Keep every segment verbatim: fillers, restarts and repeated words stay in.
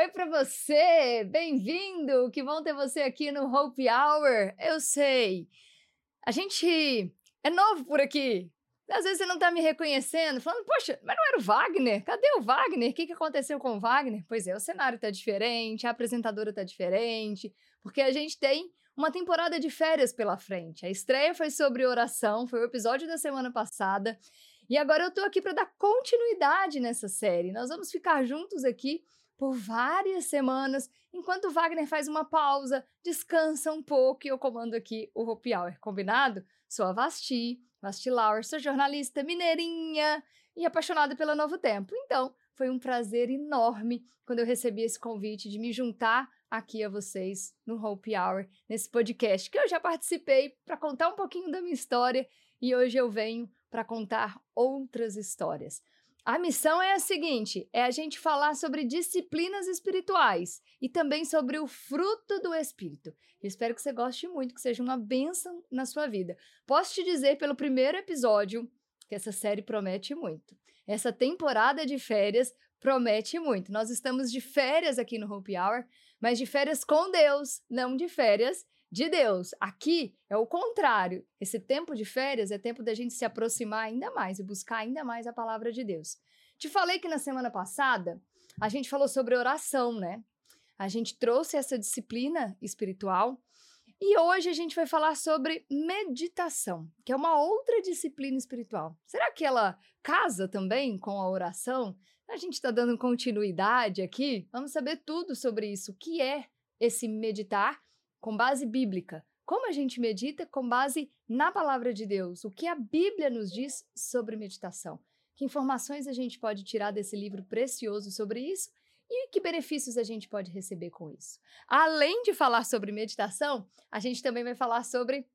Oi para você, bem-vindo, que bom ter você aqui no Hope Hour. Eu sei, a gente é novo por aqui, às vezes você não tá me reconhecendo, falando, poxa, mas não era o Wagner? Cadê o Wagner? O que, que aconteceu com o Wagner? Pois é, o cenário tá diferente, a apresentadora tá diferente, porque a gente tem uma temporada de férias pela frente. A estreia foi sobre oração, foi o episódio da semana passada, e agora eu tô aqui para dar continuidade nessa série. Nós vamos ficar juntos aqui por várias semanas, enquanto o Wagner faz uma pausa, descansa um pouco e eu comando aqui o Hope Hour, combinado? Sou a Vasti, Vasti Lauer, sou jornalista mineirinha e apaixonada pelo Novo Tempo. Então, foi um prazer enorme quando eu recebi esse convite de me juntar aqui a vocês no Hope Hour, nesse podcast que eu já participei para contar um pouquinho da minha história e hoje eu venho para contar outras histórias. A missão é a seguinte, é a gente falar sobre disciplinas espirituais e também sobre o fruto do Espírito. Eu espero que você goste muito, que seja uma bênção na sua vida. Posso te dizer pelo primeiro episódio que essa série promete muito. Essa temporada de férias promete muito. Nós estamos de férias aqui no Hope Hour, mas de férias com Deus, não de férias de Deus. Aqui é o contrário. Esse tempo de férias é tempo da gente se aproximar ainda mais e buscar ainda mais a palavra de Deus. Te falei que na semana passada a gente falou sobre oração, né? A gente trouxe essa disciplina espiritual e hoje a gente vai falar sobre meditação, que é uma outra disciplina espiritual. Será que ela casa também com a oração? A gente está dando continuidade aqui. Vamos saber tudo sobre isso. O que é esse meditar com base bíblica? Como a gente medita com base na palavra de Deus? O que a Bíblia nos diz sobre meditação? Que informações a gente pode tirar desse livro precioso sobre isso? E que benefícios a gente pode receber com isso? Além de falar sobre meditação, a gente também vai falar sobre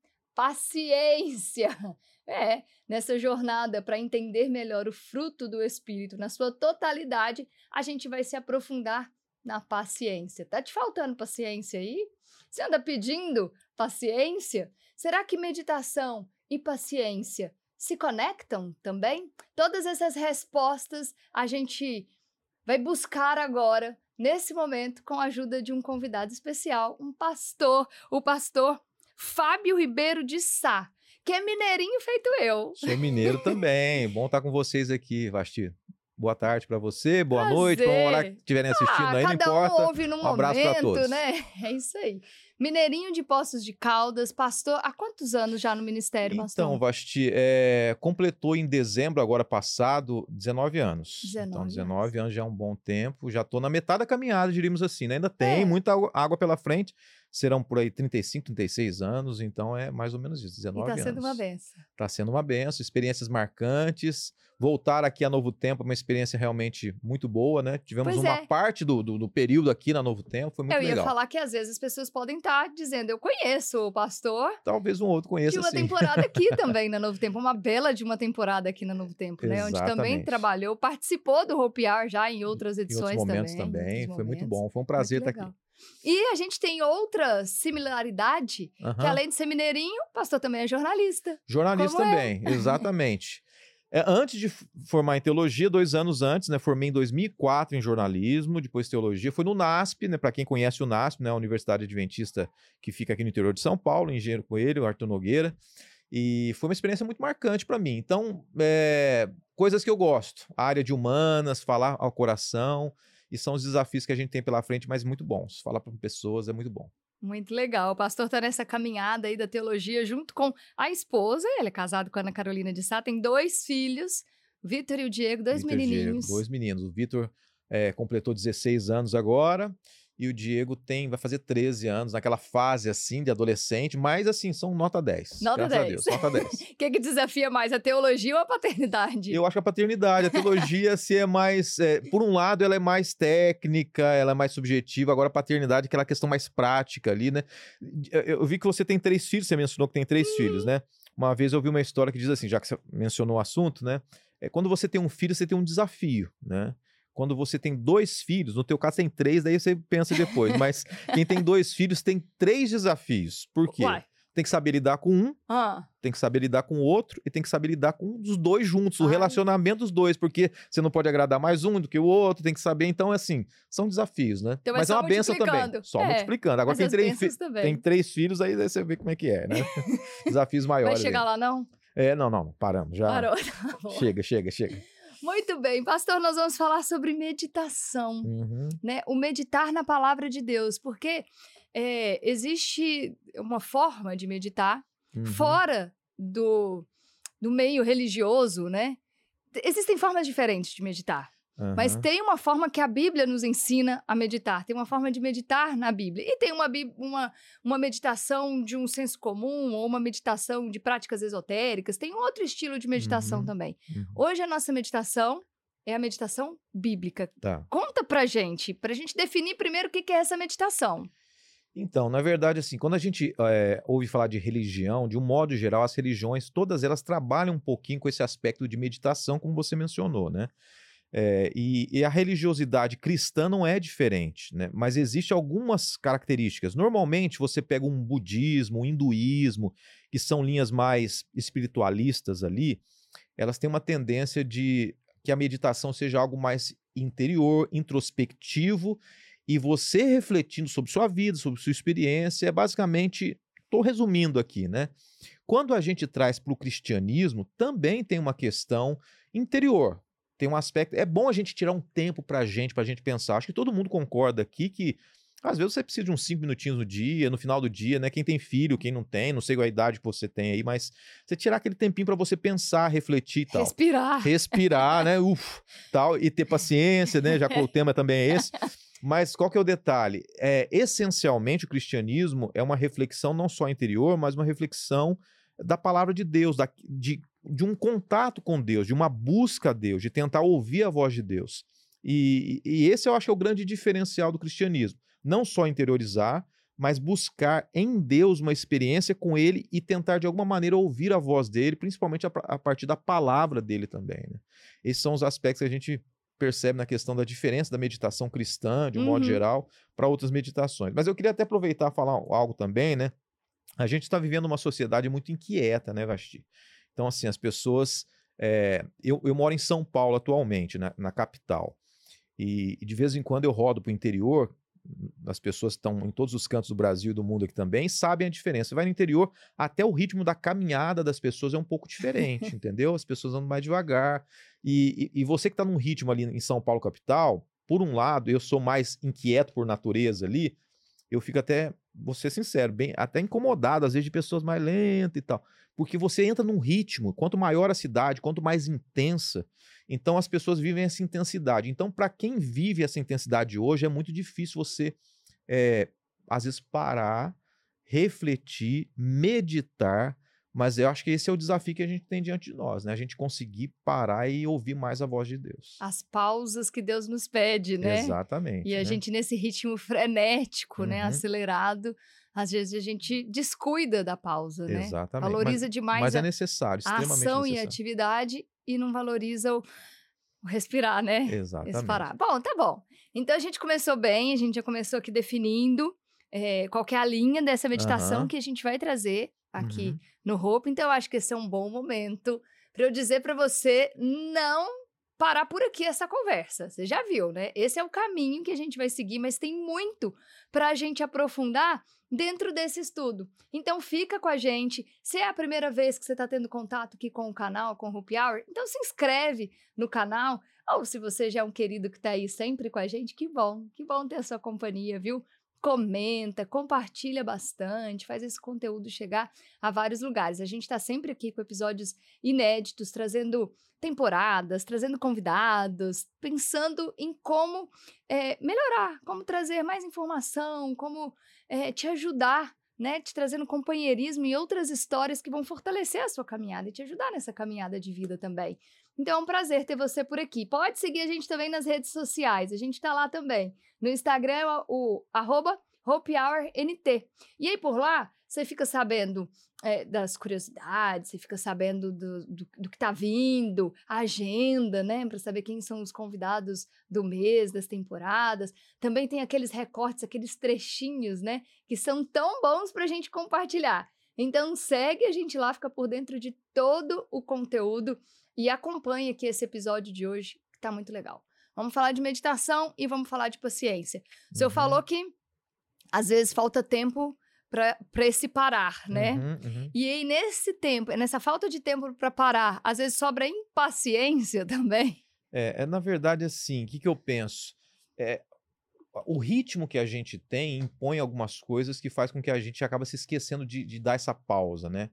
paciência. É, nessa jornada para entender melhor o fruto do Espírito na sua totalidade, a gente vai se aprofundar na paciência. Tá te faltando paciência aí? Você anda pedindo paciência? Será que meditação e paciência se conectam também? Todas essas respostas a gente vai buscar agora, nesse momento, com a ajuda de um convidado especial, um pastor, o pastor Fábio Ribeiro de Sá, que é mineirinho feito eu. Sou mineiro também. Bom estar com vocês aqui, Vasti. Boa tarde para você, boa Prazer. noite, para hora que estiverem assistindo ah, aí, não importa. Cada um ouve num um abraço para todos. momento, né? É isso aí. Mineirinho de Poços de Caldas, pastor, há quantos anos já no ministério, pastor? Então, Vasti, é, completou em dezembro, agora passado, dezenove anos. dezenove então, dezenove anos. anos já é um bom tempo. Já estou na metade da caminhada, diríamos assim, né? Ainda tem É. muita água pela frente. Serão por aí trinta e cinco, trinta e seis anos, então é mais ou menos isso, dezenove anos. E tá sendo uma benção. Tá sendo uma benção, experiências marcantes. Voltar aqui a Novo Tempo é uma experiência realmente muito boa, né? Tivemos Pois uma é. parte do, do, do período aqui na Novo Tempo, foi muito Eu ia legal. falar que às vezes as pessoas podem estar dizendo, eu conheço o pastor Talvez um outro conheça, de uma sim. temporada aqui também na Novo Tempo, uma bela de uma temporada aqui na Novo Tempo, né? Onde também Exatamente. trabalhou, participou do Hope Hour já em outras Em edições outros momentos também. também, em outros foi muito momentos. bom, foi um prazer Muito estar legal. aqui. E a gente tem outra similaridade, que Aham. além de ser mineirinho, o pastor também é jornalista. Jornalista Como também, exatamente. É, antes de f- formar em teologia, dois anos antes, né, formei em dois mil e quatro em jornalismo, depois teologia, foi no NASP, né, para quem conhece o NASP, né, a Universidade Adventista que fica aqui no interior de São Paulo, Engenheiro Coelho, Arthur Nogueira, e foi uma experiência muito marcante para mim. Então, é, coisas que eu gosto, a área de humanas, falar ao coração, e são os desafios que a gente tem pela frente, mas muito bons. Falar para pessoas é muito bom. Muito legal. O pastor está nessa caminhada aí da teologia junto com a esposa. Ele é casado com a Ana Carolina de Sá, tem dois filhos, o Vitor e o Diego, dois Vitor e menininhos. Diego, dois meninos. O Vitor é, completou dezesseis anos agora, e o Diego tem, vai fazer treze anos, naquela fase assim de adolescente, mas assim, são nota dez. Nota graças dez. a Deus, nota dez. O que, que desafia mais, a teologia ou a paternidade? Eu acho que a paternidade, a teologia, se é mais, é, por um lado, ela é mais técnica, ela é mais subjetiva, agora a paternidade, aquela questão mais prática ali, né? Eu, eu vi que você tem três filhos, você mencionou que tem três hum. filhos, né? Uma vez eu vi uma história que diz assim, já que você mencionou o assunto, né? É, quando você tem um filho, você tem um desafio, né? Quando você tem dois filhos, no teu caso tem três, daí você pensa depois, mas quem tem dois filhos tem três desafios. Por quê? Uai. tem que saber lidar com um, Ah, tem que saber lidar com o outro e tem que saber lidar com os dois juntos, o Ai. relacionamento dos dois, porque você não pode agradar mais um do que o outro, tem que saber. Então, assim, são desafios, né? Então é Mas é só uma benção também. multiplicando. Só É, multiplicando. Agora, mas quem as tem, bênçãos fi- também. tem três filhos, aí você vê como é que é, né? Desafios Vai maiores. chegar aí. lá, não? É, não, não, não, paramos. Já. Parou. Tá bom. Chega, chega, chega. Muito bem, pastor, nós vamos falar sobre meditação, Uhum, né? O meditar na palavra de Deus, porque é, existe uma forma de meditar uhum. fora do, do meio religioso, né? Existem formas diferentes de meditar. Mas Aham. tem uma forma que a Bíblia nos ensina a meditar. Tem uma forma de meditar na Bíblia. E tem uma, bí- uma, uma meditação de um senso comum ou uma meditação de práticas esotéricas. Tem outro estilo de meditação Uhum. também. Uhum. Hoje a nossa meditação é a meditação bíblica. Tá. Conta pra gente, pra gente definir primeiro o que que é essa meditação. Então, na verdade, assim, quando a gente é, ouve falar de religião, de um modo geral, as religiões, todas elas trabalham um pouquinho com esse aspecto de meditação, como você mencionou, né? É, e, e a religiosidade cristã não é diferente, né? Mas existem algumas características. Normalmente, você pega um budismo, um hinduísmo, que são linhas mais espiritualistas ali, elas têm uma tendência de que a meditação seja algo mais interior, introspectivo, e você refletindo sobre sua vida, sobre sua experiência, é basicamente, estou resumindo aqui, né? Quando a gente traz para o cristianismo, também tem uma questão interior. Tem um aspecto. É bom a gente tirar um tempo para a gente, para a gente pensar. Acho que todo mundo concorda aqui que às vezes você precisa de uns cinco minutinhos no dia, no final do dia, né? Quem tem filho, quem não tem, não sei qual a idade que você tem aí, mas você tirar aquele tempinho para você pensar, refletir e tal. Respirar. Respirar, né? Uf, tal, e ter paciência, né? Já que o tema também é esse. Mas qual que é o detalhe? É, essencialmente, o cristianismo é uma reflexão não só interior, mas uma reflexão da palavra de Deus, da, de, de um contato com Deus, de uma busca a Deus, de tentar ouvir a voz de Deus. E, e esse eu acho que é o grande diferencial do cristianismo. Não só interiorizar, mas buscar em Deus uma experiência com Ele e tentar de alguma maneira ouvir a voz dele, principalmente a, a partir da palavra dele também, né? Esses são os aspectos que a gente percebe na questão da diferença da meditação cristã, de um modo Uhum. geral, para outras meditações. Mas eu queria até aproveitar e falar algo também, né? A gente está vivendo uma sociedade muito inquieta, né, Vasti? Então, assim, as pessoas... é, eu, eu moro em São Paulo atualmente, na, na capital. E, e de vez em quando eu rodo para o interior. As pessoas que estão em todos os cantos do Brasil e do mundo aqui também sabem a diferença. Você vai no interior, até o ritmo da caminhada das pessoas é um pouco diferente, entendeu? As pessoas andam mais devagar. E, e, e você que está num ritmo ali em São Paulo capital, por um lado, eu sou mais inquieto por natureza ali, eu fico até, vou ser sincero, bem, até incomodado, às vezes, de pessoas mais lentas e tal. Porque você entra num ritmo, quanto maior a cidade, quanto mais intensa, então as pessoas vivem essa intensidade. Então, para quem vive essa intensidade hoje, é muito difícil você, é, às vezes, parar, refletir, meditar, mas eu acho que esse é o desafio que a gente tem diante de nós, né? A gente conseguir parar e ouvir mais a voz de Deus. As pausas que Deus nos pede, né? Exatamente. E a né? gente, nesse ritmo frenético, né? Uhum. Acelerado, às vezes a gente descuida da pausa, né? Exatamente. Valoriza mas, demais mas a, é necessário, a extremamente ação e a necessário. atividade e não valoriza o, o respirar, né? Esse Exatamente. parar. Bom, tá bom. Então a gente começou bem, a gente já começou aqui definindo é, qual que é a linha dessa meditação Aham. que a gente vai trazer aqui Uhum. no Hope. Então eu acho que esse é um bom momento para eu dizer para você não parar por aqui essa conversa. Você já viu, né? Esse é o caminho que a gente vai seguir, mas tem muito para a gente aprofundar dentro desse estudo. Então fica com a gente. Se é a primeira vez que você está tendo contato aqui com o canal, com o Hope Hour, então se inscreve no canal. Ou se você já é um querido que está aí sempre com a gente, que bom, que bom ter a sua companhia, viu? Comenta, compartilha bastante, faz esse conteúdo chegar a vários lugares. A gente está sempre aqui com episódios inéditos, trazendo temporadas, trazendo convidados, pensando em como é, melhorar, como trazer mais informação, como é, te ajudar, né? Te trazendo companheirismo e outras histórias que vão fortalecer a sua caminhada e te ajudar nessa caminhada de vida também. Então é um prazer ter você por aqui. Pode seguir a gente também nas redes sociais, a gente tá lá também. No Instagram é o, o arroba Hope Hour N T. E aí por lá, você fica sabendo é, das curiosidades, você fica sabendo do, do, do que tá vindo, a agenda, né? Para saber quem são os convidados do mês, das temporadas. Também tem aqueles recortes, aqueles trechinhos, né? Que são tão bons pra gente compartilhar. Então segue a gente lá, fica por dentro de todo o conteúdo e acompanha aqui esse episódio de hoje, que tá muito legal. Vamos falar de meditação e vamos falar de paciência. O senhor Uhum. falou que às vezes falta tempo para esse parar, né? Uhum, uhum. E aí, nesse tempo, nessa falta de tempo para parar, às vezes sobra impaciência também. É, é, na verdade, assim, o que, que eu penso? É, o ritmo que a gente tem impõe algumas coisas que faz com que a gente acaba se esquecendo de, de dar essa pausa, né?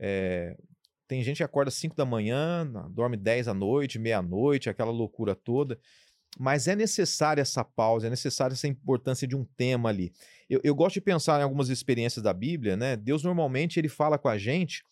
É, tem gente que acorda cinco da manhã, dorme dez à noite, meia-noite, aquela loucura toda. Mas é necessária essa pausa, é necessária essa importância de um tema ali. Eu, eu gosto de pensar em algumas experiências da Bíblia, né? Deus normalmente ele fala com a gente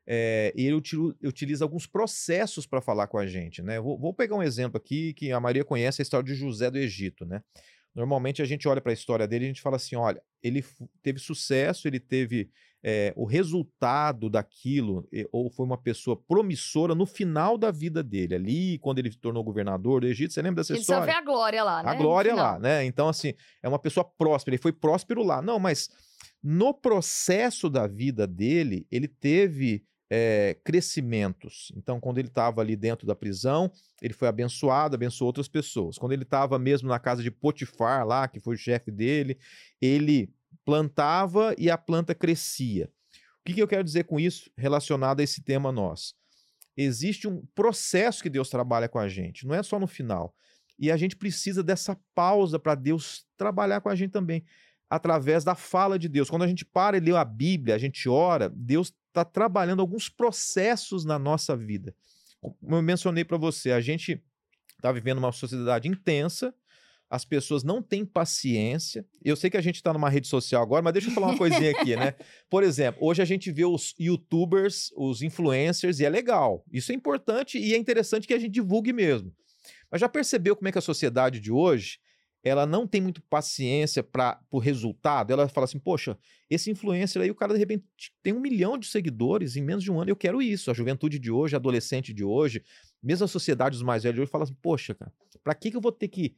é, e ele util, utiliza alguns processos para falar com a gente, né? Vou, vou pegar um exemplo aqui que a maioria conhece, a história de José do Egito, né? Normalmente a gente olha para a história dele e a gente fala assim, olha, ele teve sucesso, ele teve é, o resultado daquilo, ou foi uma pessoa promissora no final da vida dele, ali quando ele se tornou governador do Egito. Você lembra dessa A gente história? só vê a glória lá, né? A glória lá, né? Então, assim, é uma pessoa próspera, ele foi próspero lá. Não, mas no processo da vida dele, ele teve é, crescimentos. Então, quando ele estava ali dentro da prisão, ele foi abençoado, abençoou outras pessoas. Quando ele estava mesmo na casa de Potifar lá, que foi o chefe dele, ele plantava e a planta crescia. O que, que eu quero dizer com isso relacionado a esse tema nosso? Existe um processo que Deus trabalha com a gente, não é só no final. E a gente precisa dessa pausa para Deus trabalhar com a gente também, através da fala de Deus. Quando a gente para e lê a Bíblia, a gente ora, Deus está trabalhando alguns processos na nossa vida. Como eu mencionei para você, a gente está vivendo uma sociedade intensa, as pessoas não têm paciência. Eu sei que a gente está numa rede social agora, mas deixa eu falar uma coisinha aqui, né? Por exemplo, hoje a gente vê os youtubers, os influencers, e é legal. Isso é importante e é interessante que a gente divulgue mesmo. Mas já percebeu como é que a sociedade de hoje, ela não tem muito paciência para o resultado? Ela fala assim, poxa, esse influencer aí, o cara de repente tem um milhão de seguidores em menos de um ano, eu quero isso. A juventude de hoje, a adolescente de hoje, mesmo a sociedade dos mais velhos de hoje, fala assim, poxa, cara, para que, que eu vou ter que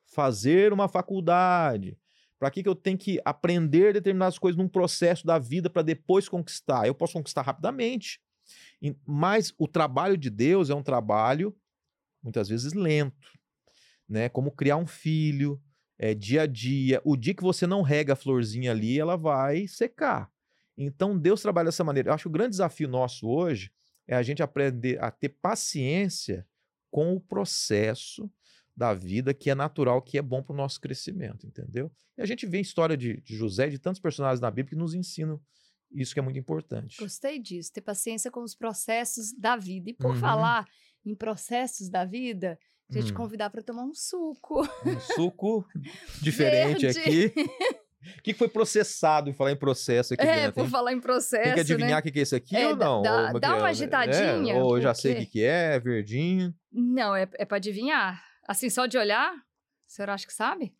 fazer uma faculdade? Para que, que eu tenho que aprender determinadas coisas num processo da vida para depois conquistar? Eu posso conquistar rapidamente. Mas o trabalho de Deus é um trabalho muitas vezes lento, né? Como criar um filho, é, dia a dia. O dia que você não rega a florzinha ali, ela vai secar. Então Deus trabalha dessa maneira. Eu acho que o grande desafio nosso hoje é a gente aprender a ter paciência com o processo da vida, que é natural, que é bom para o nosso crescimento, entendeu? E a gente vê a história de, de José e de tantos personagens na Bíblia que nos ensinam isso, que é muito importante. Gostei disso, ter paciência com os processos da vida. E por Uhum. falar em processos da vida, queria te Hum. convidar para tomar um suco. Um suco diferente Verde. aqui. O que foi processado, em falar em processo aqui É, dentro, por hein? falar em processo, Tem que adivinhar o né? que que é esse aqui É, ou não? dá- Ou como é dá que uma é? agitadinha, É, ou eu já sei o porque- que que é, é verdinho. Não, é, é para adivinhar. Assim, só de olhar, o senhor acha que sabe?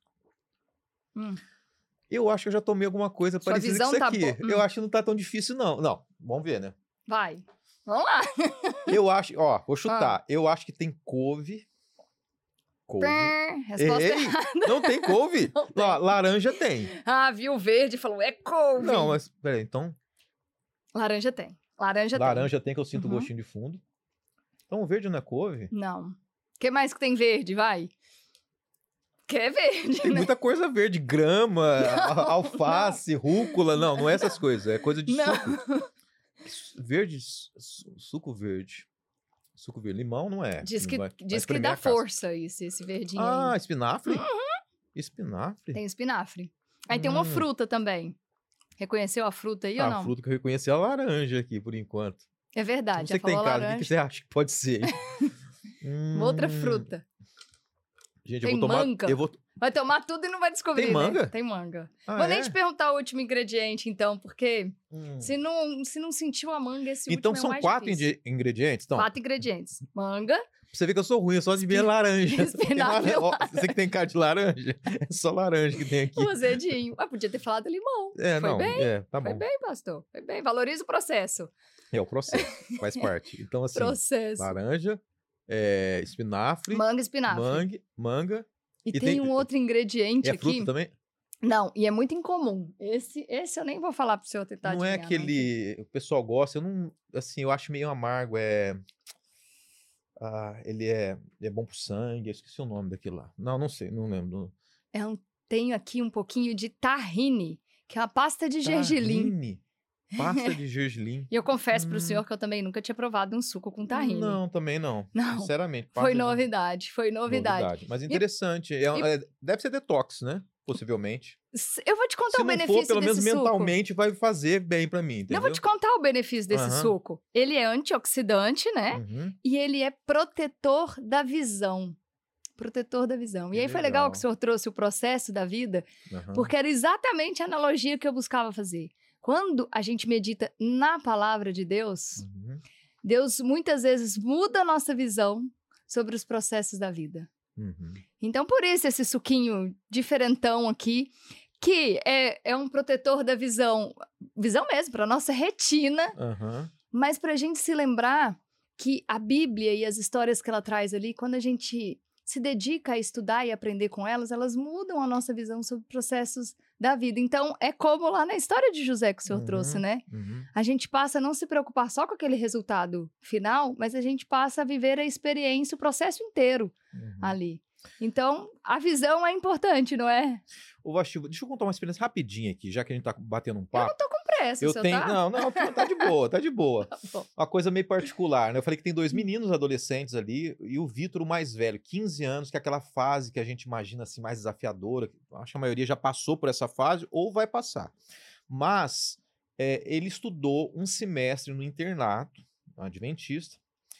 Hum. Eu acho que eu já tomei alguma coisa Sua parecida com visão isso tá aqui. bo- hum. Eu acho que não tá tão difícil, não. Não, vamos ver, né? Vai, vamos lá. Eu acho, ó, Ah. vou chutar. Eu acho que tem couve. Couve. Pé, Resposta Errei. errada. Não tem couve? Não tem. Ó, laranja tem. Ah, viu o verde e falou, é couve. Não, mas peraí, então. Laranja tem. Laranja, Laranja tem que eu sinto Uhum. gostinho de fundo. Então o verde não é couve? tem. Não. O que mais que tem verde? Vai. Que é verde, Tem né? muita coisa verde, grama, a- alface, rúcula. Não, não é essas coisas. É coisa de Não. suco. Verde, su- suco verde. Suco verde. Limão não é. Diz que, Vai- vai diz que espremer dá a casca. força isso, esse verdinho Ah, aí. espinafre? Espinafre? Tem espinafre. Aí tem uma Hum. fruta também. Reconheceu a fruta aí Ah, ou não? a fruta que eu reconheci é a laranja aqui, por enquanto. É verdade, Você já que tem em falou casa, o que laranja. que você acha que pode ser? Uma outra Hum, fruta. Gente, Tem eu vou tomar. manga? Eu vou... Vai tomar tudo e não vai descobrir, Tem né? manga? Tem manga. Ah, Vou é? nem te perguntar o último ingrediente, então, porque Hum. se, não, se não sentiu a manga, esse Então último é o são mais quatro difícil. indi- ingredientes? Então, Quatro ingredientes. Manga, você vê que eu sou ruim, eu só adivinho laranja. espinafre, Ó, você que tem cara de laranja, é só laranja que tem aqui. o azedinho. Ah, podia ter falado limão. É, Foi não, bem? é, tá Foi bom. bem, pastor. Foi bem. Valoriza o processo. É o processo, faz parte. Então, assim, processo. laranja, é, espinafre, Manga e espinafre. mangue, manga. E, e tem, tem- um outro ingrediente É aqui. fruta também? Não, e é muito incomum. Esse, esse eu nem vou falar pro senhor tentar Não é adivinhar, não, que aquele. O pessoal gosta, eu não. Assim, eu acho meio amargo. É. Ah, ele é, ele é bom pro sangue, eu esqueci o nome daquele lá. Não, não sei, não lembro. é um, tenho aqui um pouquinho de tahine, que é uma pasta de gergelim. Tahine. Pasta de gergelim. E eu confesso pro Hum, senhor que eu também nunca tinha provado um suco com tahine. não, também não. Não, Sinceramente, foi pasta de novidade, foi novidade. novidade. Mas E, interessante. É, e é- deve ser detox, né? Possivelmente. s- eu vou te contar Se o não for, benefício pelo menos desse suco. mentalmente vai fazer bem pra mim, Não, eu vou te entendeu? contar o benefício desse Aham. suco. Ele é antioxidante, né? Uhum. E ele é protetor da visão. Protetor da visão. E Que aí foi legal que o legal. senhor trouxe o processo da vida, Aham. porque era exatamente a analogia que eu buscava fazer. Quando a gente medita na palavra de Deus, Uhum. Deus muitas vezes muda a nossa visão sobre os processos da vida. Uhum. Então, por isso, esse suquinho diferentão aqui, que é, é um protetor da visão, visão mesmo, para nossa retina, Aham. mas para a gente se lembrar que a Bíblia e as histórias que ela traz ali, quando a gente se dedica a estudar e aprender com elas, elas mudam a nossa visão sobre processos da vida. Então, é como lá na história de José que o senhor trouxe, Uhum. né? Uhum. A gente passa a não se preocupar só com aquele resultado final, mas a gente passa a viver a experiência, o processo inteiro Uhum. ali. Então, a visão é importante, não é? Ô, Vasti, deixa eu contar uma experiência rapidinha aqui, já que a gente tá batendo um Eu não papo. tô com pressa, o Eu senhor tenho. tá? Não, não, tá tá de boa, tá de boa. Tá bom. Uma coisa meio particular, né? Eu falei que tem dois meninos adolescentes ali, e o Vitor, o mais velho, quinze anos, que é aquela fase que a gente imagina assim mais desafiadora. que Acho que a maioria já passou por essa fase ou vai passar. Mas é, ele estudou um semestre no internato adventista.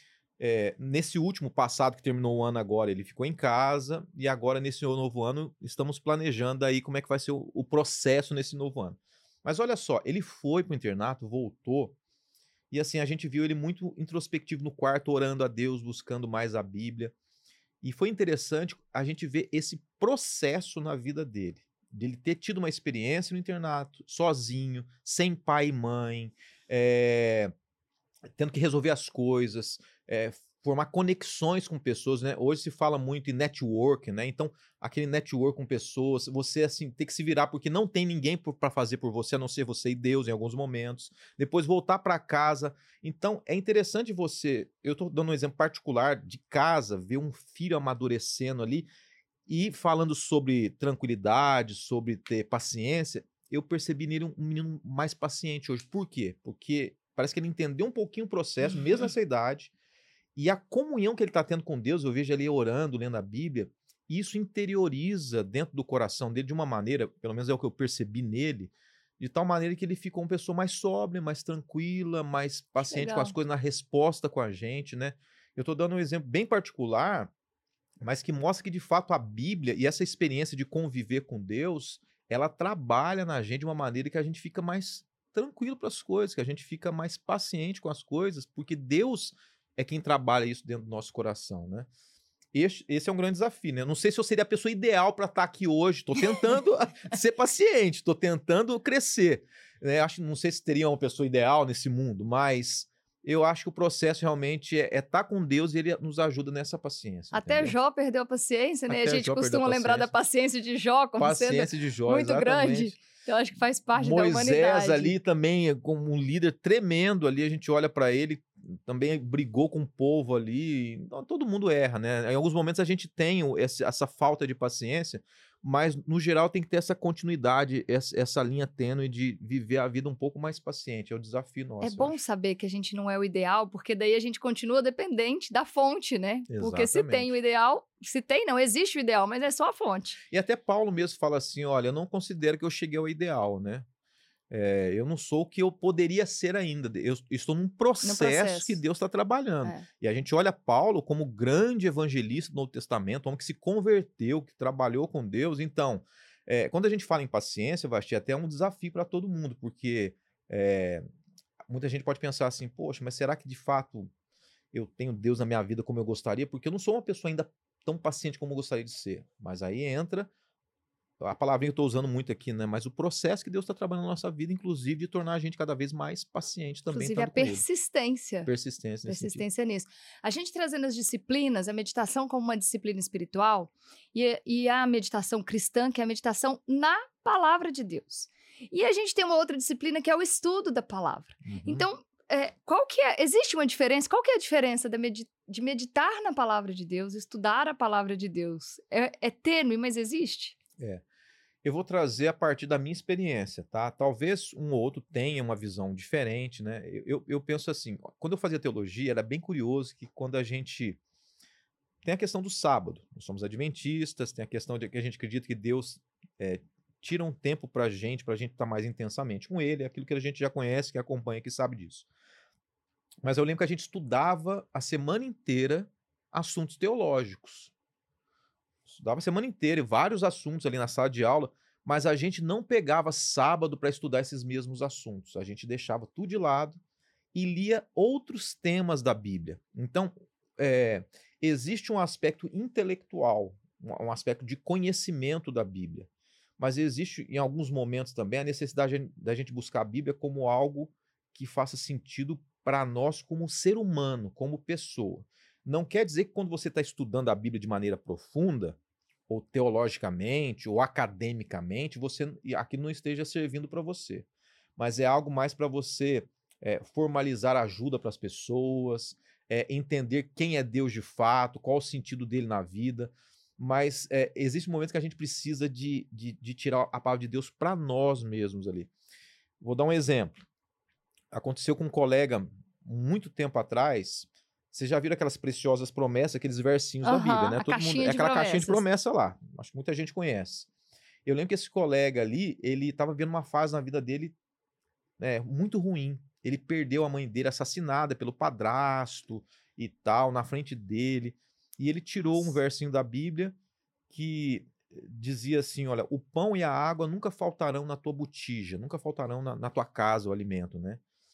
É, nesse último passado que terminou o ano agora, ele ficou em casa, e agora nesse novo ano estamos planejando aí como é que vai ser o, o processo nesse novo ano. Mas olha só, ele foi pro internato, voltou, e assim, a gente viu ele muito introspectivo no quarto, orando a Deus, buscando mais a Bíblia. E foi interessante a gente ver esse processo na vida dele. Dele ter tido uma experiência no internato, sozinho, sem pai e mãe, é, tendo que resolver as coisas, é, formar conexões com pessoas, né? Hoje se fala muito em network, né? Então, aquele network com pessoas, você assim tem que se virar porque não tem ninguém para fazer por você, a não ser você e Deus em alguns momentos. Depois voltar para casa. Então, é interessante você, eu tô dando um exemplo particular de casa, ver um filho amadurecendo ali e falando sobre tranquilidade, sobre ter paciência. Eu percebi nele um, um menino mais paciente hoje. Por quê? Porque parece que ele entendeu um pouquinho o processo, mesmo nessa idade, e a comunhão que ele está tendo com Deus, eu vejo ele orando, lendo a Bíblia, e isso interioriza dentro do coração dele de uma maneira, pelo menos é o que eu percebi nele, de tal maneira que ele fica uma pessoa mais sóbria, mais tranquila, mais paciente com as Legal. coisas, na resposta com a gente, né? Eu estou dando um exemplo bem particular, mas que mostra que de fato a Bíblia e essa experiência de conviver com Deus, ela trabalha na gente de uma maneira que a gente fica mais tranquilo para as coisas, que a gente fica mais paciente com as coisas, porque Deus é quem trabalha isso dentro do nosso coração, né? Esse, esse é um grande desafio, né? Eu não sei se eu seria a pessoa ideal para estar aqui hoje. Estou tentando ser paciente, estou tentando crescer. Né? Acho, não sei se teria uma pessoa ideal nesse mundo, mas eu acho que o processo realmente é estar com Deus e ele nos ajuda nessa paciência. Até entendeu? Jó perdeu a paciência, né? Até a gente Jó perdeu costuma a lembrar da paciência de Jó como Paciência sendo de Jó, muito grande. exatamente. Então, acho que faz parte da Moisés humanidade. ali também, como um líder tremendo ali, a gente olha para ele, também brigou com o povo ali. Então, todo mundo erra, né? Em alguns momentos a gente tem o- esse- essa falta de paciência, mas no geral tem que ter essa continuidade, essa, essa linha tênue de viver a vida um pouco mais paciente. É o desafio nosso. É eu bom acho. saber que a gente não é o ideal, porque daí a gente continua dependente da fonte, né? Porque se tem Exatamente. o ideal, se tem, não existe o ideal, mas é só a fonte. E até Paulo mesmo fala assim: olha, eu não considero que eu cheguei ao ideal, né? É, eu não sou o que eu poderia ser ainda. Eu estou num processo, processo. que Deus está trabalhando. É. E a gente olha Paulo como grande evangelista do Novo Testamento, homem que se converteu, que trabalhou com Deus. Então, é, quando a gente fala em paciência, Vasti, até é um desafio para todo mundo, porque é, muita gente pode pensar assim: poxa, mas será que de fato eu tenho Deus na minha vida como eu gostaria? Porque eu não sou uma pessoa ainda tão paciente como eu gostaria de ser. Mas aí entra a palavrinha que eu estou usando muito aqui, né? Mas o processo que Deus está trabalhando na nossa vida, inclusive de tornar a gente cada vez mais paciente também. Inclusive a estando com Ele. persistência. Persistência nesse sentido. Persistência nisso. A gente trazendo as disciplinas, a meditação como uma disciplina espiritual e, e a meditação cristã, que é a meditação na palavra de Deus. E a gente tem uma outra disciplina que é o estudo da palavra. Uhum. Então, é, qual que é? Existe uma diferença? Qual que é a diferença da medi de meditar na palavra de Deus, estudar a palavra de Deus? É, é tênue, mas existe? É. Eu vou trazer a partir da minha experiência, tá? Talvez um ou outro tenha uma visão diferente, né? Eu, eu, eu penso assim, quando eu fazia teologia, era bem curioso que quando a gente... Tem a questão do sábado, nós somos adventistas, tem a questão de que a gente acredita que Deus é, tira um tempo pra gente, pra gente estar mais intensamente com Ele, é aquilo que a gente já conhece, que acompanha, que sabe disso. Mas eu lembro que a gente estudava a semana inteira assuntos teológicos. Estudava a semana inteira, vários assuntos ali na sala de aula, mas a gente não pegava sábado para estudar esses mesmos assuntos. A gente deixava tudo de lado e lia outros temas da Bíblia. Então, é, existe um aspecto intelectual, um, um aspecto de conhecimento da Bíblia, mas existe, em alguns momentos também, a necessidade da gente buscar a Bíblia como algo que faça sentido para nós como ser humano, como pessoa. Não quer dizer que quando você está estudando a Bíblia de maneira profunda, ou teologicamente, ou academicamente, você, aquilo não esteja servindo para você. Mas é algo mais para você é, formalizar ajuda para as pessoas, é, entender quem é Deus de fato, qual o sentido dele na vida. Mas é, existe um momento que a gente precisa de, de, de tirar a palavra de Deus para nós mesmos ali. Vou dar um exemplo. Aconteceu com um colega muito tempo atrás. Vocês já viram aquelas preciosas promessas, aqueles versinhos Uhum, da Bíblia, né? a Todo caixinha mundo, é de aquela caixinha de promessas. promessa lá. Acho que muita gente conhece. Eu lembro que esse colega ali, ele estava vivendo uma fase na vida dele, né, muito ruim. Ele perdeu a mãe dele assassinada pelo padrasto e tal, na frente dele. E ele tirou um versinho da Bíblia que dizia assim, olha, o pão e a água nunca faltarão na tua botija, nunca faltarão na, na tua casa o alimento, né?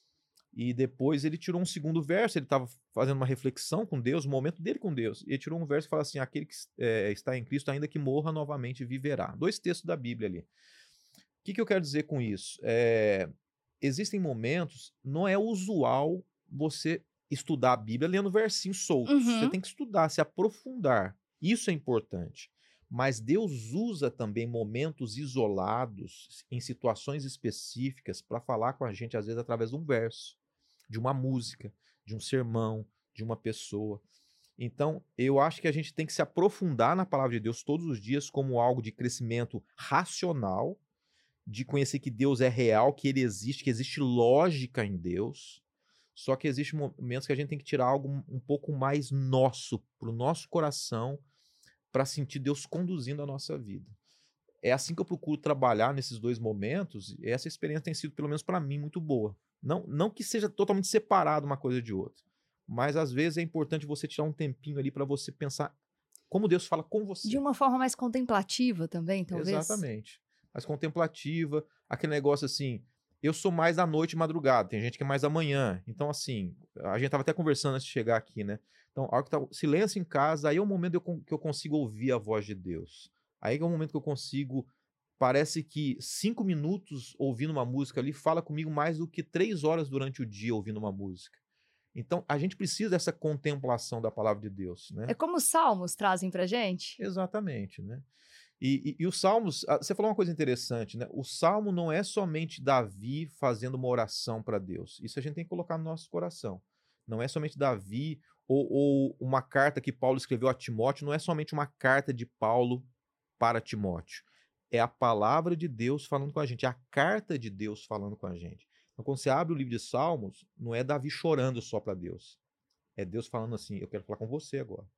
E depois ele tirou um segundo verso, ele estava fazendo uma reflexão com Deus, o momento dele com Deus. E ele tirou um verso que fala assim, aquele que é, está em Cristo, ainda que morra, novamente viverá. Dois textos da Bíblia ali. O que, que eu quero dizer com isso? É, existem momentos, não é usual você estudar a Bíblia lendo versinhos soltos. Uhum. Você tem que estudar, se aprofundar. Isso é importante. Mas Deus usa também momentos isolados, em situações específicas, para falar com a gente, às vezes, através de um verso, de uma música, de um sermão, de uma pessoa. Então, eu acho que a gente tem que se aprofundar na palavra de Deus todos os dias como algo de crescimento racional, de conhecer que Deus é real, que Ele existe, que existe lógica em Deus. Só que existem momentos que a gente tem que tirar algo um pouco mais nosso, para o nosso coração, para sentir Deus conduzindo a nossa vida. É assim que eu procuro trabalhar nesses dois momentos, e essa experiência tem sido, pelo menos para mim, muito boa. Não, não que seja totalmente separado uma coisa de outra, mas às vezes é importante você tirar um tempinho ali para você pensar como Deus fala com você. De uma forma mais contemplativa também, talvez? Exatamente. Mais contemplativa, aquele negócio assim, eu sou mais da noite e madrugada, tem gente que é mais da manhã. Então, assim, a gente estava até conversando antes de chegar aqui, né? Então, a hora que tá silêncio em casa, aí é o momento que eu consigo ouvir a voz de Deus. Aí é o momento que eu consigo, parece que cinco minutos ouvindo uma música ali fala comigo mais do que três horas durante o dia ouvindo uma música. Então, a gente precisa dessa contemplação da palavra de Deus, né? É como os salmos trazem pra gente? Exatamente, né? E, e, e os salmos, você falou uma coisa interessante, né? O salmo não é somente Davi fazendo uma oração para Deus. Isso a gente tem que colocar no nosso coração. Não é somente Davi ou, ou uma carta que Paulo escreveu a Timóteo, não é somente uma carta de Paulo para Timóteo. É a palavra de Deus falando com a gente, é a carta de Deus falando com a gente. Então, quando você abre o livro de Salmos, não é Davi chorando só para Deus. É Deus falando assim, eu quero falar com você agora.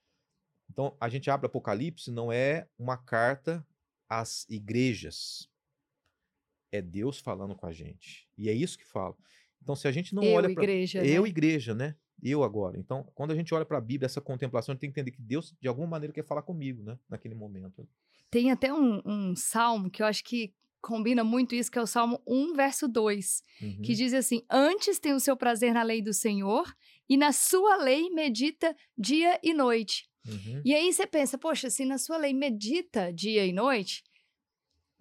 Então, a gente abre Apocalipse, não é uma carta às igrejas. É Deus falando com a gente. E é isso que fala. Então, se a gente não eu, olha para... igreja, Eu, né? igreja, né? Eu agora. Então, quando a gente olha para a Bíblia, essa contemplação, a gente tem que entender que Deus, de alguma maneira, quer falar comigo, né? Naquele momento. Tem até um, um salmo que eu acho que combina muito isso, que é o Salmo um, verso dois, Uhum. que diz assim, antes tem o seu prazer na lei do Senhor, e na sua lei medita dia e noite. Uhum. E aí você pensa, poxa, se na sua lei medita dia e noite,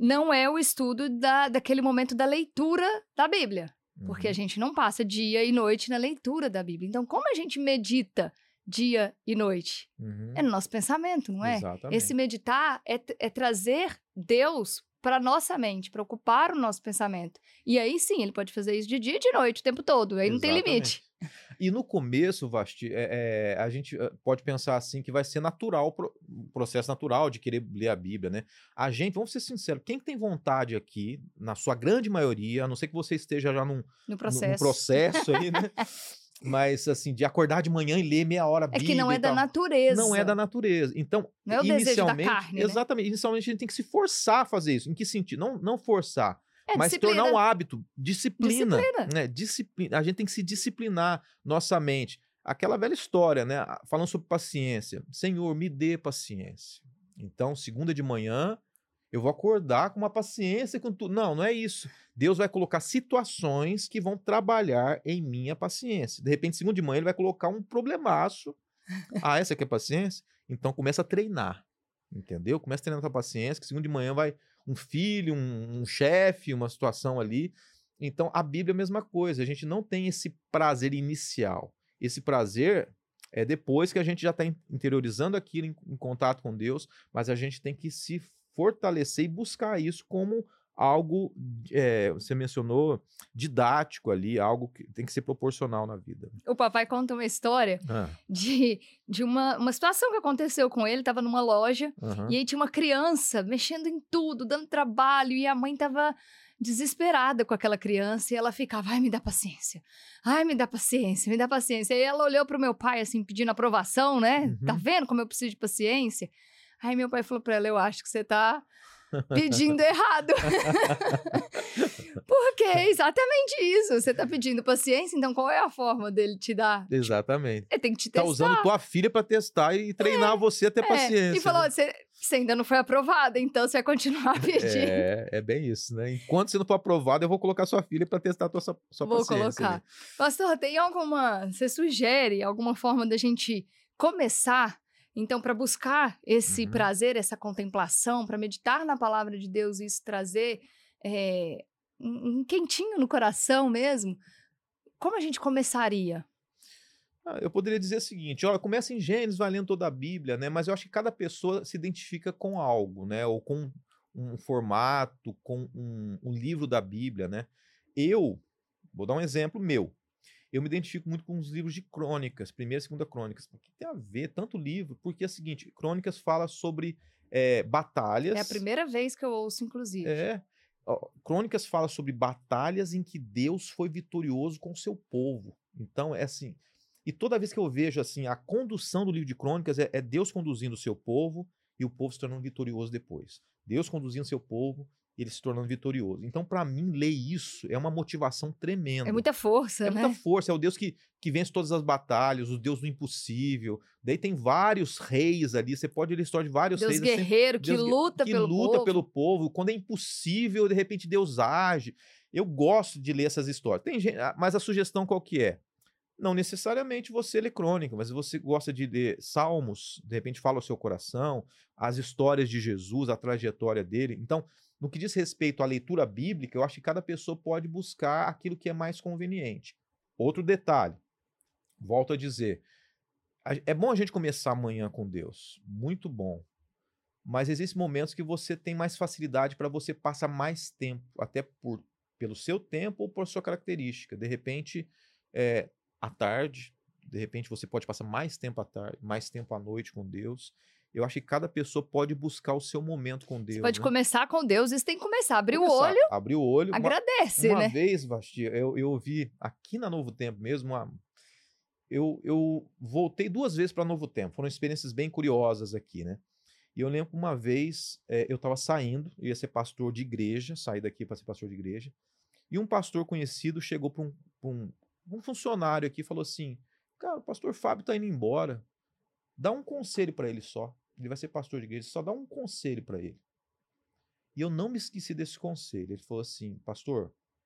não é o estudo da, daquele momento da leitura da Bíblia. Porque a Uhum. gente não passa dia e noite na leitura da Bíblia. Então, como a gente medita dia e noite? Uhum. É no nosso pensamento, não é? Exatamente. Esse meditar é, é trazer Deus para nossa mente, para ocupar o nosso pensamento. E aí sim, ele pode fazer isso de dia e de noite, o tempo todo. Aí não tem limite. E no começo, Vasti, é, é, a gente pode pensar assim que vai ser natural, pro, processo natural de querer ler a Bíblia, né? A gente, vamos ser sinceros, quem tem vontade aqui, na sua grande maioria, a não ser que você esteja já num, no processo, num processo aí, né? Mas, assim, de acordar de manhã e ler meia hora a Bíblia. É que não é da tal, natureza. Não é da natureza. Então, não é o desejo da carne, exatamente, né? Inicialmente a gente tem que se forçar a fazer isso. Em que sentido? Não, não forçar, é, mas disciplina. tornar um hábito. Disciplina. Disciplina. Né? Disciplina. A gente tem que se disciplinar nossa mente. Aquela velha história, né? Falando sobre paciência. Senhor, me dê paciência. Então, segunda de manhã, eu vou acordar com uma paciência com tudo. Não, não é isso. Deus vai colocar situações que vão trabalhar em minha paciência. De repente, segunda de manhã, ele vai colocar um problemaço. Ah, essa aqui é paciência? Então começa a treinar. Entendeu? Começa a treinar a tua paciência, que segunda de manhã vai um filho, um, um chefe, uma situação ali. Então, a Bíblia é a mesma coisa. A gente não tem esse prazer inicial. Esse prazer é depois que a gente já está interiorizando aquilo em, em contato com Deus, mas a gente tem que se fortalecer e buscar isso como algo, é, você mencionou, didático ali, algo que tem que ser proporcional na vida. O papai conta uma história ah. de, de uma, uma situação que aconteceu com ele. Estava numa loja uhum. e aí tinha uma criança mexendo em tudo, dando trabalho, e a mãe estava desesperada com aquela criança e ela ficava, ai, me dá paciência, ai, me dá paciência, me dá paciência. E aí ela olhou pro meu pai, assim, pedindo aprovação, né? Uhum. Tá vendo como eu preciso de paciência? Aí meu pai falou pra ela, eu acho que você tá pedindo errado. Porque é exatamente isso. Você tá pedindo paciência, então qual é a forma dele te dar? Exatamente. Ele tem que te testar. Tá usando tua filha pra testar e treinar é, você a ter é. paciência. E falou, né? você, você ainda não foi aprovada, então você vai continuar pedindo. É, é bem isso, né? Enquanto você não for aprovado, eu vou colocar sua filha pra testar a tua, sua vou paciência. Vou colocar. Ali. Pastor, tem alguma... Você sugere alguma forma da gente começar... Então, para buscar esse uhum. prazer, essa contemplação, para meditar na palavra de Deus e isso trazer é, um, um quentinho no coração mesmo, como a gente começaria? Ah, eu poderia dizer o seguinte, olha, começa em Gênesis, vai lendo toda a Bíblia, né? Mas eu acho que cada pessoa se identifica com algo, né? Ou com um formato, com um, um livro da Bíblia, né? Eu, vou dar um exemplo meu. Eu me identifico muito com os livros de crônicas, primeira e segunda crônicas. O que tem a ver tanto livro? Porque é o seguinte, crônicas fala sobre é, batalhas. É a primeira vez que eu ouço, inclusive. É. Ó, crônicas fala sobre batalhas em que Deus foi vitorioso com o seu povo. Então, é assim... E toda vez que eu vejo assim, a condução do livro de crônicas é, é Deus conduzindo o seu povo e o povo se tornando vitorioso depois. Deus conduzindo o seu povo ele se tornando vitorioso. Então, para mim, ler isso é uma motivação tremenda. É muita força, é né? É muita força. É o Deus que, que vence todas as batalhas, o Deus do impossível. Daí tem vários reis ali. Você pode ler a história de vários Deus reis. Guerreiro assim, Deus que luta que pelo luta povo. pelo povo. Quando é impossível, de repente Deus age. Eu gosto de ler essas histórias. Tem gente, mas a sugestão qual que é? Não necessariamente você lê crônica, mas você gosta de ler salmos, de repente fala ao seu coração, as histórias de Jesus, a trajetória dele. Então, no que diz respeito à leitura bíblica, eu acho que cada pessoa pode buscar aquilo que é mais conveniente. Outro detalhe, volto a dizer, é bom a gente começar amanhã com Deus, muito bom, mas existem momentos que você tem mais facilidade para você passar mais tempo, até por, pelo seu tempo ou por sua característica. De repente, é, à tarde, de repente você pode passar mais tempo à tarde, mais tempo à noite com Deus. Eu acho que cada pessoa pode buscar o seu momento com Deus. Você pode né? começar com Deus, isso tem que começar. Abrir começar, o olho. Abrir o olho. Agradece, uma, uma né? Uma vez, Vasti, eu, eu ouvi aqui na Novo Tempo mesmo, uma, eu, eu voltei duas vezes para Novo Tempo. Foram experiências bem curiosas aqui, né? E eu lembro que uma vez é, eu estava saindo, eu ia ser pastor de igreja, saí daqui para ser pastor de igreja, e um pastor conhecido chegou para um, um, um funcionário aqui e falou assim, cara, o pastor Fábio está indo embora, dá um conselho para ele só. Ele vai ser pastor de igreja, só dá um conselho para ele. E eu não me esqueci desse conselho. Ele falou assim, pastor,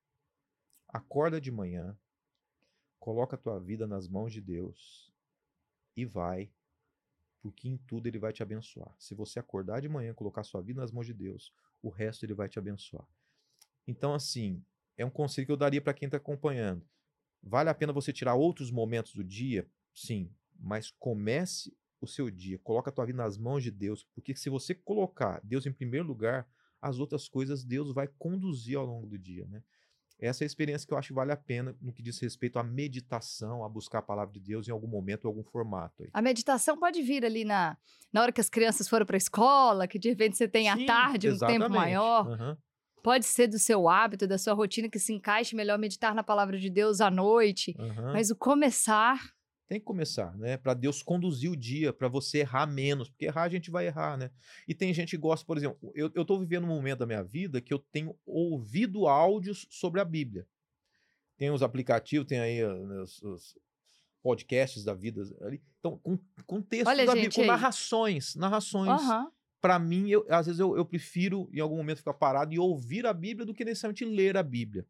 acorda de manhã, coloca a tua vida nas mãos de Deus e vai, porque em tudo ele vai te abençoar. Se você acordar de manhã e colocar a sua vida nas mãos de Deus, o resto ele vai te abençoar. Então, assim, é um conselho que eu daria para quem está acompanhando. Vale a pena você tirar outros momentos do dia? Sim, mas comece o seu dia, coloca a tua vida nas mãos de Deus, porque se você colocar Deus em primeiro lugar, as outras coisas Deus vai conduzir ao longo do dia, né? Essa é a experiência que eu acho que vale a pena no que diz respeito à meditação, a buscar a palavra de Deus em algum momento, em algum formato. Aí. A meditação pode vir ali na, na hora que as crianças foram para a escola, que de repente você tem à Sim, tarde, um exatamente. tempo maior. Uhum. Pode ser do seu hábito, da sua rotina, que se encaixe melhor meditar na palavra de Deus à noite. Uhum. Mas o começar... Tem que começar, né? Para Deus conduzir o dia, para você errar menos. Porque errar a gente vai errar, né? E tem gente que gosta, por exemplo, eu, eu tô vivendo um momento da minha vida que eu tenho ouvido áudios sobre a Bíblia. Tem os aplicativos, tem aí os, os podcasts da vida ali. Então, com, com textos Olha, da gente, Bíblia, com aí. narrações, narrações. Uhum. Para mim, eu, às vezes eu, eu prefiro, em algum momento, ficar parado e ouvir a Bíblia do que necessariamente ler a Bíblia.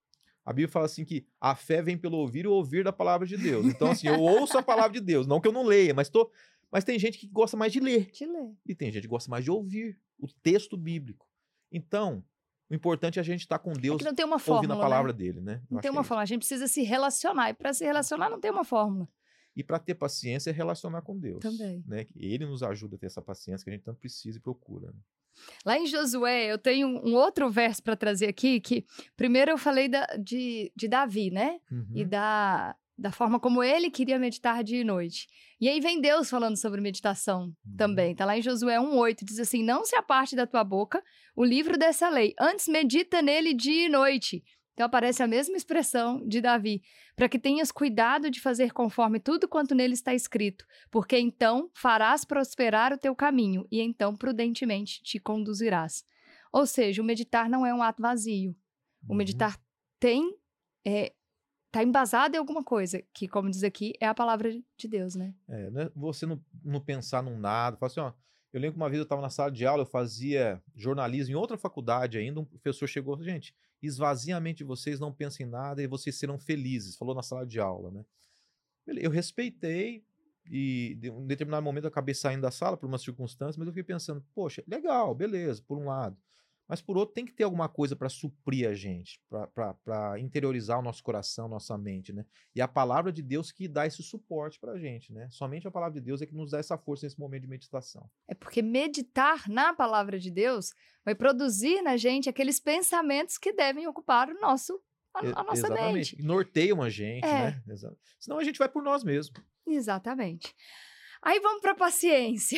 A Bíblia fala assim que a fé vem pelo ouvir e ouvir da palavra de Deus. Então, assim, eu ouço a palavra de Deus. Não que eu não leia, mas, tô... mas tem gente que gosta mais de ler. De ler. E tem gente que gosta mais de ouvir o texto bíblico. Então, o importante é a gente estar com Deus, é que não tem uma fórmula, ouvindo a palavra né? dele, né? Não tem uma fórmula. A gente precisa se relacionar. E para se relacionar, não tem uma fórmula. E para ter paciência é relacionar com Deus. Também. Né? Ele nos ajuda a ter essa paciência que a gente tanto precisa e procura. Né? Lá em Josué, eu tenho um outro verso para trazer aqui, que primeiro eu falei da, de, de Davi, né? Uhum. E da, da forma como ele queria meditar dia e noite. E aí vem Deus falando sobre meditação Uhum. também. Tá lá em Josué um, oito, diz assim, não se aparte da tua boca o livro dessa lei, antes medita nele dia e noite. Então aparece a mesma expressão de Davi, para que tenhas cuidado de fazer conforme tudo quanto nele está escrito, porque então farás prosperar o teu caminho e então prudentemente te conduzirás. Ou seja, o meditar não é um ato vazio. O Uhum. meditar tem, é, tá embasado em alguma coisa, que como diz aqui, é a palavra de Deus, né? É, né? Você não, não pensar num nada, falar assim, ó, eu lembro que uma vez eu estava na sala de aula, eu fazia jornalismo em outra faculdade ainda, um professor chegou e falou, gente, esvaziem a mente de vocês, não pensem em nada e vocês serão felizes, falou na sala de aula, né? Eu respeitei e em um determinado momento eu acabei saindo da sala por uma circunstância, mas eu fiquei pensando, poxa, legal, beleza, por um lado. Mas por outro, tem que ter alguma coisa para suprir a gente, para interiorizar o nosso coração, nossa mente, né? E a palavra de Deus que dá esse suporte para a gente, né? Somente a palavra de Deus é que nos dá essa força nesse momento de meditação. É porque meditar na palavra de Deus vai produzir na gente aqueles pensamentos que devem ocupar o nosso, a, a nossa Exatamente. mente. Norteiam a gente, é. né? Exato. Senão a gente vai por nós mesmos. Exatamente. Aí vamos para a paciência.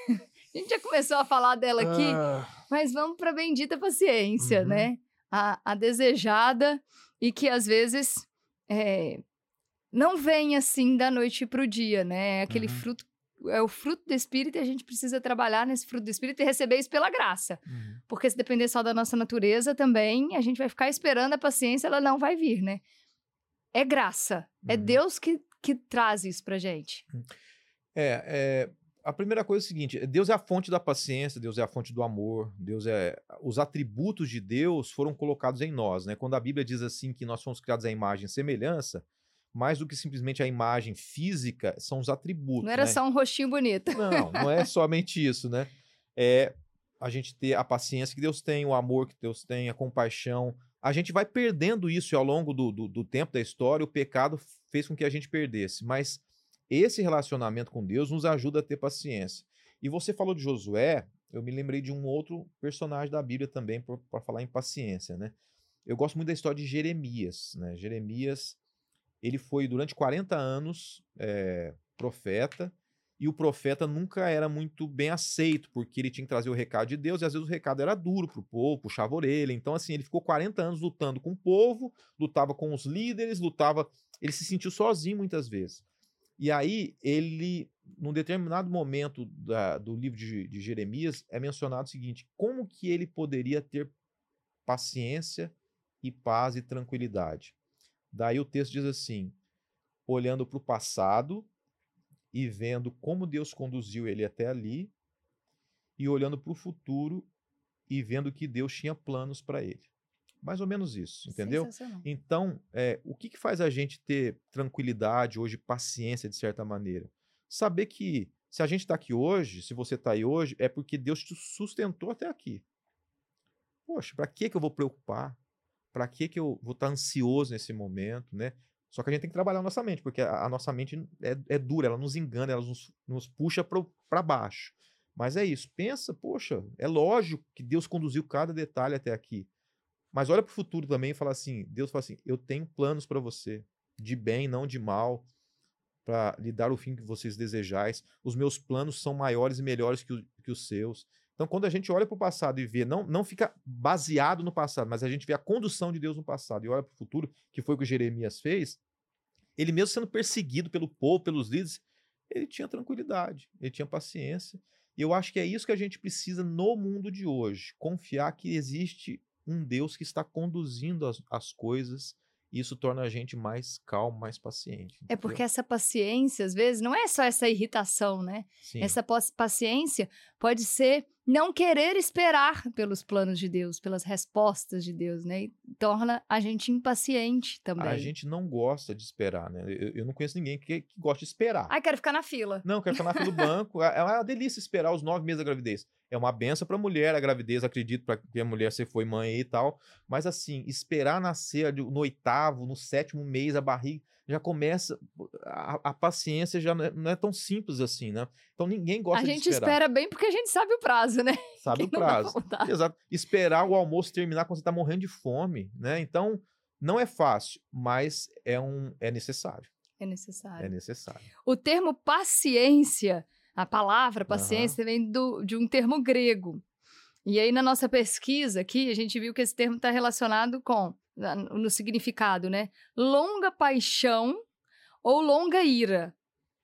A gente já começou a falar dela aqui, ah. mas vamos para a bendita paciência, uhum. né? A, a desejada e que às vezes é, não vem assim da noite para o dia, né? É aquele uhum. fruto, é o fruto do Espírito e a gente precisa trabalhar nesse fruto do Espírito e receber isso pela graça. Uhum. Porque se depender só da nossa natureza também, a gente vai ficar esperando a paciência, ela não vai vir, né? É graça, uhum. é Deus que, que traz isso pra gente. É, é... A primeira coisa é o seguinte, Deus é a fonte da paciência, Deus é a fonte do amor, Deus é... Os atributos de Deus foram colocados em nós, né? Quando a Bíblia diz assim que nós fomos criados à imagem e semelhança, mais do que simplesmente a imagem física, são os atributos, não era né? só um rostinho bonito. Não, não é somente isso, né? É a gente ter a paciência que Deus tem, o amor que Deus tem, a compaixão. A gente vai perdendo isso e ao longo do, do, do tempo da história, o pecado fez com que a gente perdesse, mas... Esse relacionamento com Deus nos ajuda a ter paciência. E você falou de Josué, eu me lembrei de um outro personagem da Bíblia também para falar em paciência, né? Eu gosto muito da história de Jeremias, né? Jeremias, ele foi durante quarenta anos é, profeta, e o profeta nunca era muito bem aceito, porque ele tinha que trazer o recado de Deus, e às vezes o recado era duro para o povo, puxava a orelha. Então, assim, ele ficou quarenta anos lutando com o povo, lutava com os líderes, lutava... Ele se sentiu sozinho muitas vezes. E aí, ele, num determinado momento da, do livro de, de Jeremias, é mencionado o seguinte, como que ele poderia ter paciência e paz e tranquilidade? Daí o texto diz assim, olhando para o passado e vendo como Deus conduziu ele até ali, e olhando para o futuro e vendo que Deus tinha planos para ele. Mais ou menos isso, entendeu? Então, é, o que, que faz a gente ter tranquilidade hoje, paciência de certa maneira? Saber que se a gente está aqui hoje, se você está aí hoje, é porque Deus te sustentou até aqui. Poxa, para que que eu vou preocupar? Para que que eu vou estar ansioso nesse momento, né? Só que a gente tem que trabalhar a nossa mente, porque a, a nossa mente é, é dura, ela nos engana, ela nos, nos puxa para baixo. Mas é isso, pensa, poxa, é lógico que Deus conduziu cada detalhe até aqui. Mas olha para o futuro também e fala assim, Deus fala assim, eu tenho planos para você, de bem, não de mal, para lhe dar o fim que vocês desejais. Os meus planos são maiores e melhores que, o, que os seus. Então, quando a gente olha para o passado e vê, não, não fica baseado no passado, mas a gente vê a condução de Deus no passado e olha para o futuro, que foi o que Jeremias fez, ele mesmo sendo perseguido pelo povo, pelos líderes, ele tinha tranquilidade, ele tinha paciência. E eu acho que é isso que a gente precisa no mundo de hoje, confiar que existe um Deus que está conduzindo as, as coisas. E isso torna a gente mais calmo, mais paciente. É porque essa paciência, às vezes, não é só essa irritação, né? Sim. Essa paciência pode ser não querer esperar pelos planos de Deus, pelas respostas de Deus, né? E torna a gente impaciente também. A gente não gosta de esperar, né? Eu, eu não conheço ninguém que, que gosta de esperar. Ai, quero ficar na fila. Não, quero ficar na fila do banco. É uma delícia esperar os nove meses da gravidez. É uma benção para a mulher, a gravidez, acredito, para que a mulher se foi mãe aí e tal. Mas assim, esperar nascer no oitavo, no sétimo mês, a barriga, já começa, a, a paciência já não é, não é tão simples assim, né? Então ninguém gosta de esperar. A gente espera bem porque a gente sabe o prazo, né? Sabe o prazo. Exato. Esperar o almoço terminar quando você está morrendo de fome, né? Então, não é fácil, mas é, um, é necessário. É necessário. É necessário. O termo paciência, a palavra paciência, uhum. vem do, de um termo grego. E aí, na nossa pesquisa aqui, a gente viu que esse termo está relacionado com, no significado, né? Longa paixão ou longa ira.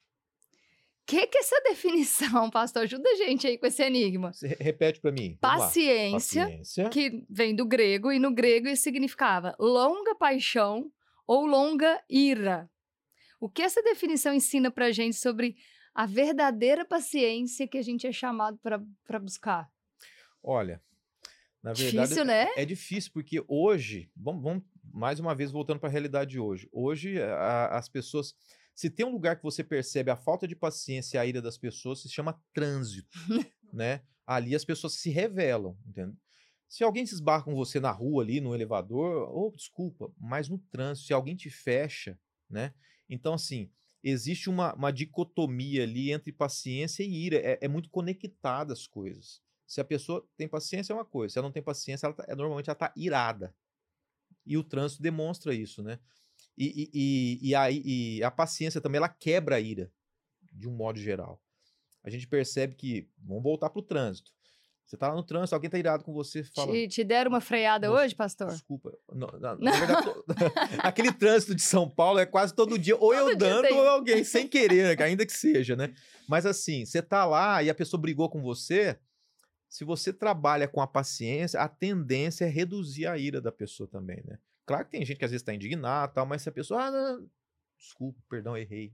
O que, que é essa definição, pastor? Ajuda a gente aí com esse enigma. Você repete para mim. Paciência, Paciência, que vem do grego, e no grego isso significava longa paixão ou longa ira. O que essa definição ensina para a gente sobre a verdadeira paciência que a gente é chamado para buscar? Olha, na difícil, verdade, né? é, é difícil, porque hoje, vamos, vamos mais uma vez voltando para a realidade de hoje. Hoje, a, as pessoas, se tem um lugar que você percebe a falta de paciência e a ira das pessoas, se chama trânsito, né? Ali as pessoas se revelam, entendeu? Se alguém se esbarra com você na rua ali, no elevador, oh, desculpa, mas no trânsito, se alguém te fecha, né? Então, assim, existe uma, uma dicotomia ali entre paciência e ira. É, é muito conectada as coisas. Se a pessoa tem paciência, é uma coisa. Se ela não tem paciência, ela tá, é, normalmente ela está irada. E o trânsito demonstra isso, né? E, e, e, e, a, e a paciência também, ela quebra a ira, de um modo geral. A gente percebe que, vamos voltar para o trânsito. Você tá lá no trânsito, alguém tá irado com você, fala... Te, te deram uma freada hoje, pastor? Desculpa. Não, na, na verdade, tô... aquele trânsito de São Paulo é quase todo dia, ou eu dando tem... ou alguém, sem querer, ainda que seja, né? Mas assim, você tá lá e a pessoa brigou com você, se você trabalha com a paciência, a tendência é reduzir a ira da pessoa também, né? Claro que tem gente que às vezes tá indignada, tal, mas se a pessoa... Ah, não, desculpa, perdão, errei.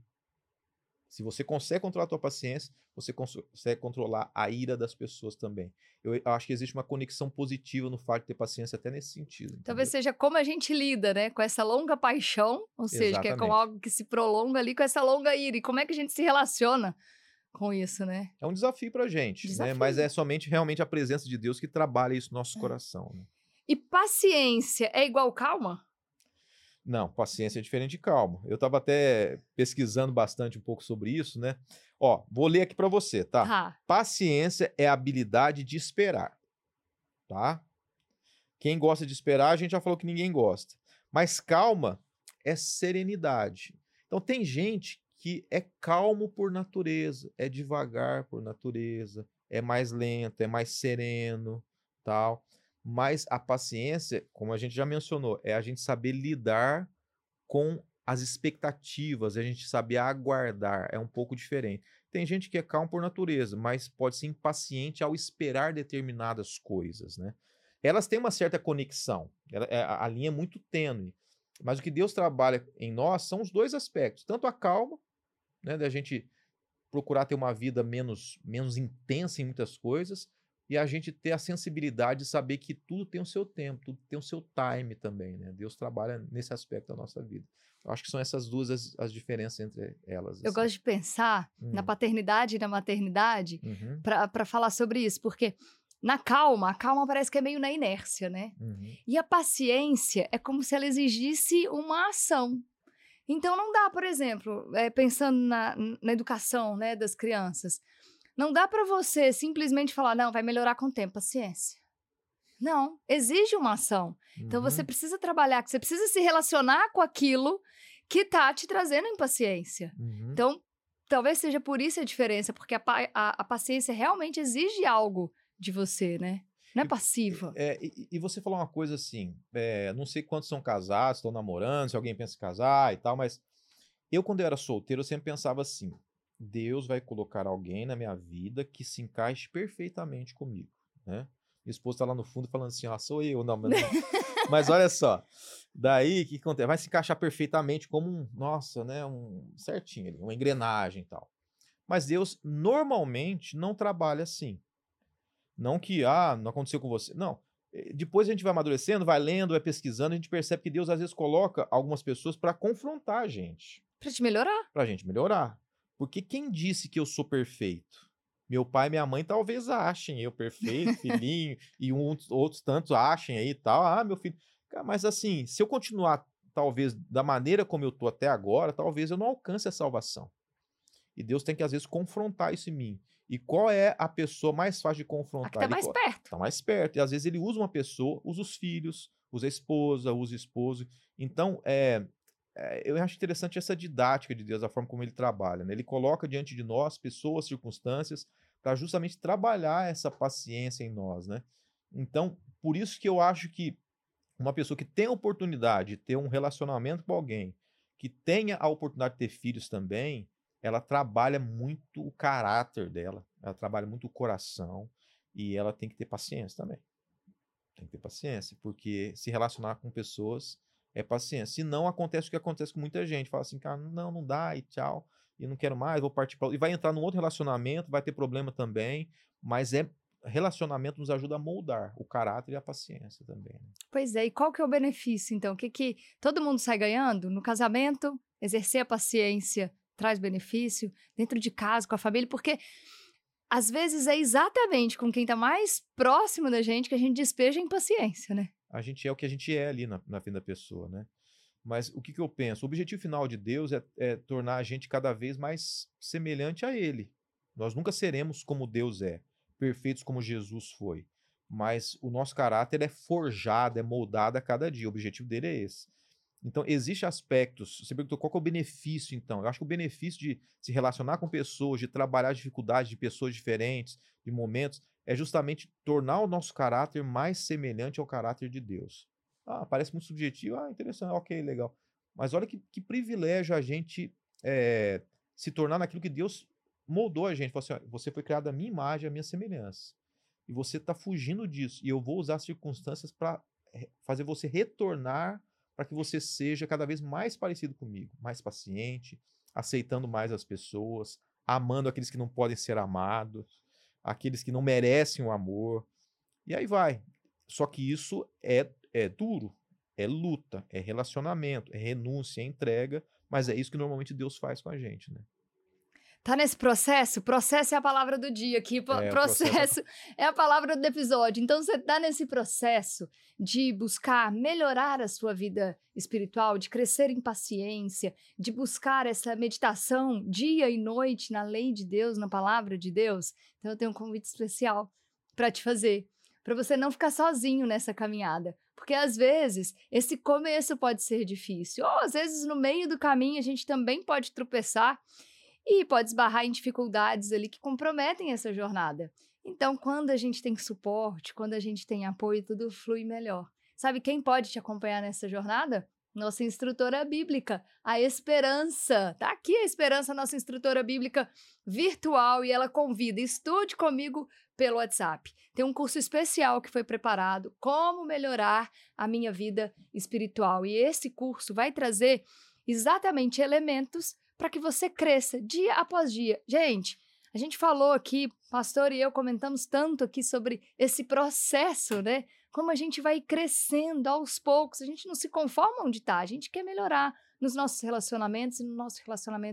Se você consegue controlar a tua paciência, você consegue controlar a ira das pessoas também. Eu acho que existe uma conexão positiva no fato de ter paciência até nesse sentido. Entendeu? Talvez seja como a gente lida, né? Com essa longa paixão, ou seja, Exatamente. Que é com algo que se prolonga ali, com essa longa ira. E como é que a gente se relaciona com isso, né? É um desafio pra gente, desafio. Né? Mas é somente realmente a presença de Deus que trabalha isso no nosso é. coração. Né? E paciência é igual calma? Não, paciência é diferente de calma. Eu estava até pesquisando bastante um pouco sobre isso, né? Ó, vou ler aqui para você, tá? tá? Paciência é a habilidade de esperar, tá? Quem gosta de esperar, a gente já falou que ninguém gosta. Mas calma é serenidade. Então tem gente que é calmo por natureza, é devagar por natureza, é mais lento, é mais sereno, tal. Mas a paciência, como a gente já mencionou, é a gente saber lidar com as expectativas, a gente saber aguardar, é um pouco diferente. Tem gente que é calmo por natureza, mas pode ser impaciente ao esperar determinadas coisas, né? Elas têm uma certa conexão, ela, a linha é muito tênue, mas o que Deus trabalha em nós são os dois aspectos, tanto a calma, né, da gente procurar ter uma vida menos, menos intensa em muitas coisas, e a gente ter a sensibilidade de saber que tudo tem o seu tempo, tudo tem o seu time também, né? Deus trabalha nesse aspecto da nossa vida. Eu acho que são essas duas as, as diferenças entre elas. Eu assim. gosto de pensar hum. na paternidade e na maternidade uhum. para falar sobre isso, porque na calma, a calma parece que é meio na inércia, né? Uhum. E a paciência é como se ela exigisse uma ação. Então, não dá, por exemplo, é, pensando na, na educação, né, das crianças, não dá para você simplesmente falar, não, vai melhorar com o tempo, paciência. Não, exige uma ação. Então, você Uhum. precisa trabalhar, você precisa se relacionar com aquilo que tá te trazendo impaciência. Uhum. Então, talvez seja por isso a diferença, porque a, pa- a- a paciência realmente exige algo de você, né? Não é E- passiva. É, e, e você falou uma coisa assim, é, não sei quantos são casados, estão namorando, se alguém pensa em casar e tal, mas eu, quando eu era solteiro, eu sempre pensava assim: Deus vai colocar alguém na minha vida que se encaixe perfeitamente comigo, né? Minha esposa tá lá no fundo falando assim: ah, sou eu, não, mas, não... mas olha só, daí o que acontece? Vai se encaixar perfeitamente como um, nossa, né, um certinho ali, uma engrenagem e tal. Mas Deus normalmente não trabalha assim. Não que, ah, não aconteceu com você. Não. Eh, Depois a gente vai amadurecendo, vai lendo, vai pesquisando, a gente percebe que Deus às vezes coloca algumas pessoas para confrontar a gente, Pra te melhorar. pra gente melhorar. Porque quem disse que eu sou perfeito? Meu pai e minha mãe talvez achem eu perfeito, filhinho, e uns, outros tantos achem aí e tal. Ah, meu filho. Cara, mas assim, se eu continuar talvez da maneira como eu tô até agora, talvez eu não alcance a salvação. E Deus tem que, às vezes, confrontar isso em mim. E qual é a pessoa mais fácil de A que confrontar? tá Ele mais co- perto. tá mais perto. E às vezes ele usa uma pessoa, usa os filhos, usa a esposa, usa o esposo. Então, é, é, eu acho interessante essa didática de Deus, a forma como ele trabalha, né? Ele coloca diante de nós pessoas, circunstâncias, para justamente trabalhar essa paciência em nós, né? Então, por isso que eu acho que uma pessoa que tem a oportunidade de ter um relacionamento com alguém, que tenha a oportunidade de ter filhos também, ela trabalha muito o caráter dela, ela trabalha muito o coração e ela tem que ter paciência também. Tem que ter paciência, porque se relacionar com pessoas é paciência. Se não, acontece o que acontece com muita gente. Fala assim, cara, não, não dá e tchau, e não quero mais, vou partir para... E vai entrar num outro relacionamento, vai ter problema também, mas é relacionamento nos ajuda a moldar o caráter e a paciência também, né? Pois é, e qual que é o benefício, então? O que que todo mundo sai ganhando? No casamento, exercer a paciência traz benefício, dentro de casa, com a família, porque às vezes é exatamente com quem tá mais próximo da gente que a gente despeja a impaciência, né? A gente é o que a gente é ali na, na vida da pessoa, né? Mas o que, que eu penso? O objetivo final de Deus é, é tornar a gente cada vez mais semelhante a Ele. Nós nunca seremos como Deus é, perfeitos como Jesus foi. Mas o nosso caráter é forjado, é moldado a cada dia. O objetivo dele é esse. Então, existem aspectos. Você perguntou qual que é o benefício, então. Eu acho que o benefício de se relacionar com pessoas, de trabalhar as dificuldades de pessoas diferentes, de momentos, é justamente tornar o nosso caráter mais semelhante ao caráter de Deus. Ah, parece muito subjetivo. Ah, interessante, ok, legal. Mas olha que, que privilégio a gente é, se tornar naquilo que Deus moldou a gente. Falou assim, ó, você foi criado à minha imagem, à minha semelhança. E você está fugindo disso. E eu vou usar as circunstâncias para fazer você retornar para que você seja cada vez mais parecido comigo, mais paciente, aceitando mais as pessoas, amando aqueles que não podem ser amados, aqueles que não merecem o amor. E aí vai. Só que isso é, é duro, é luta, é relacionamento, é renúncia, é entrega, mas é isso que normalmente Deus faz com a gente, né? Tá nesse processo? Processo é a palavra do dia aqui. po- É, o processo Processo é a palavra do episódio. Então, você tá nesse processo de buscar melhorar a sua vida espiritual, de crescer em paciência, de buscar essa meditação dia e noite na lei de Deus, na palavra de Deus. Então, eu tenho um convite especial para te fazer, para você não ficar sozinho nessa caminhada. Porque às vezes esse começo pode ser difícil, ou às vezes no meio do caminho a gente também pode tropeçar e pode esbarrar em dificuldades ali que comprometem essa jornada. Então, quando a gente tem suporte, quando a gente tem apoio, tudo flui melhor. Sabe quem pode te acompanhar nessa jornada? Nossa instrutora bíblica, a Esperança. Tá aqui a Esperança, nossa instrutora bíblica virtual, e ela convida, estude comigo pelo WhatsApp. Tem um curso especial que foi preparado, Como Melhorar a Minha Vida Espiritual. E esse curso vai trazer exatamente elementos para que você cresça dia após dia. Gente, a gente falou aqui, pastor e eu comentamos tanto aqui sobre esse processo, né? Como a gente vai crescendo aos poucos, a gente não se conforma onde está, a gente quer melhorar nos nossos relacionamentos e no nosso relacionamento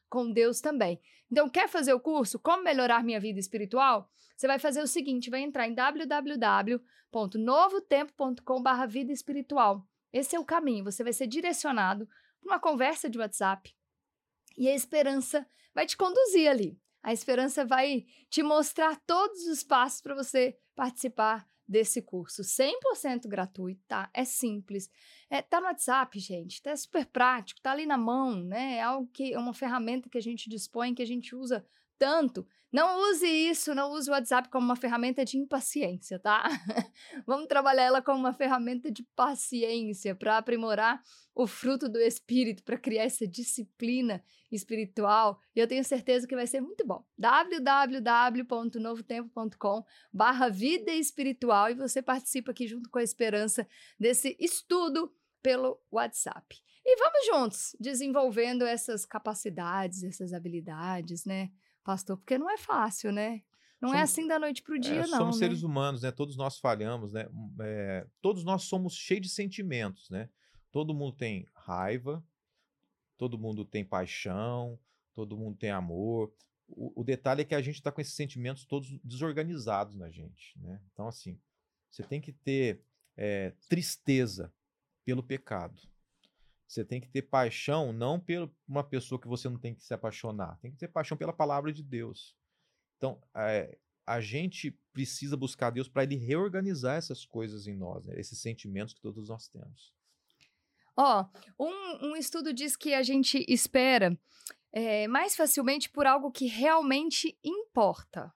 com Deus também. Então, quer fazer o curso Como Melhorar Minha Vida Espiritual? Você vai fazer o seguinte, vai entrar em w w w ponto novo tempo ponto com barra vida espiritual. Esse é o caminho, você vai ser direcionado para uma conversa de WhatsApp e a Esperança vai te conduzir ali. A Esperança vai te mostrar todos os passos para você participar desse curso, cem por cento gratuito, tá? É simples. É, tá no WhatsApp, gente, tá super prático, tá ali na mão, né? É algo que é uma ferramenta que a gente dispõe, que a gente usa tanto. Não use isso, não use o WhatsApp como uma ferramenta de impaciência, tá? Vamos trabalhar ela como uma ferramenta de paciência para aprimorar o fruto do Espírito, para criar essa disciplina espiritual. E eu tenho certeza que vai ser muito bom. w w w ponto novo tempo ponto com barra vida espiritual e você participa aqui junto com a Esperança desse estudo pelo WhatsApp. E vamos juntos desenvolvendo essas capacidades, essas habilidades, né, pastor? Porque não é fácil, né? Não somos, é assim da noite para o dia, é, não, somos né? seres humanos, né? Todos nós falhamos, né? É, todos nós somos cheios de sentimentos, né? Todo mundo tem raiva, todo mundo tem paixão, todo mundo tem amor. O, o detalhe é que a gente está com esses sentimentos todos desorganizados na gente, né? Então, assim, você tem que ter é, tristeza pelo pecado. Você tem que ter paixão não por uma pessoa que você não tem que se apaixonar. Tem que ter paixão pela palavra de Deus. Então, é, a gente precisa buscar Deus para Ele reorganizar essas coisas em nós, né? Esses sentimentos que todos nós temos. Ó, oh, um, um estudo diz que a gente espera é, mais facilmente por algo que realmente importa.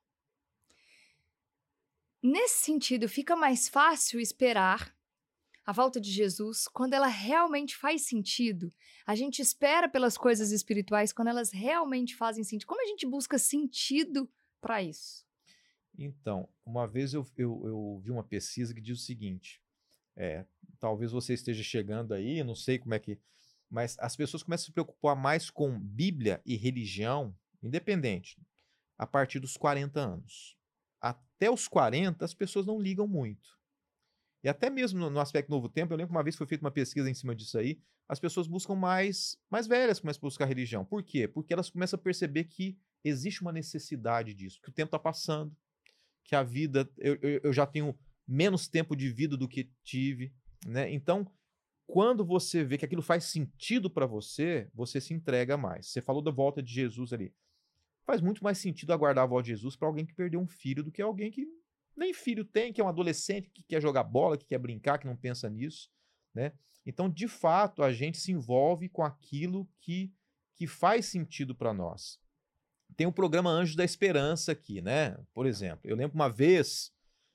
Nesse sentido, fica mais fácil esperar a volta de Jesus quando ela realmente faz sentido. A gente espera pelas coisas espirituais quando elas realmente fazem sentido. Como a gente busca sentido para isso? Então, uma vez eu, eu, eu vi uma pesquisa que diz o seguinte, é, talvez você esteja chegando aí, não sei como é que... Mas as pessoas começam a se preocupar mais com Bíblia e religião, independente, a partir dos quarenta anos. Até os quarenta, as pessoas não ligam muito. E até mesmo no, no aspecto Novo Tempo, eu lembro que uma vez foi feita uma pesquisa em cima disso aí, as pessoas buscam mais, mais velhas, começam a buscar religião. Por quê? Porque elas começam a perceber que existe uma necessidade disso, que o tempo está passando, que a vida, eu, eu, eu já tenho menos tempo de vida do que tive, né? Então, quando você vê que aquilo faz sentido para você, você se entrega mais. Você falou da volta de Jesus ali. Faz muito mais sentido aguardar a volta de Jesus para alguém que perdeu um filho do que alguém que nem filho tem, que é um adolescente, que quer jogar bola, que quer brincar, que não pensa nisso, né? Então, de fato, a gente se envolve com aquilo que, que faz sentido para nós. Tem o programa Anjos da Esperança aqui, né? Por exemplo, eu lembro uma vez,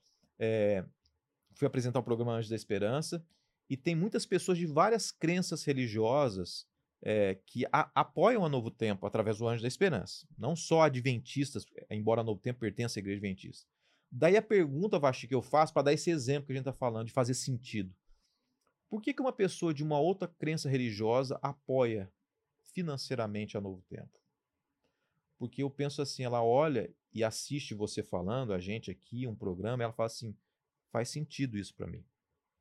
é, fui apresentar o programa Anjos da Esperança, e tem muitas pessoas de várias crenças religiosas é, que a, apoiam a Novo Tempo através do Anjos da Esperança. Não só adventistas, embora a Novo Tempo pertença à igreja adventista. Daí a pergunta, Vasti, que eu faço para dar esse exemplo que a gente está falando, de fazer sentido. Por que que uma pessoa de uma outra crença religiosa apoia financeiramente a Novo Tempo? Porque eu penso assim, ela olha e assiste você falando, a gente aqui, um programa, e ela fala assim, faz sentido isso para mim.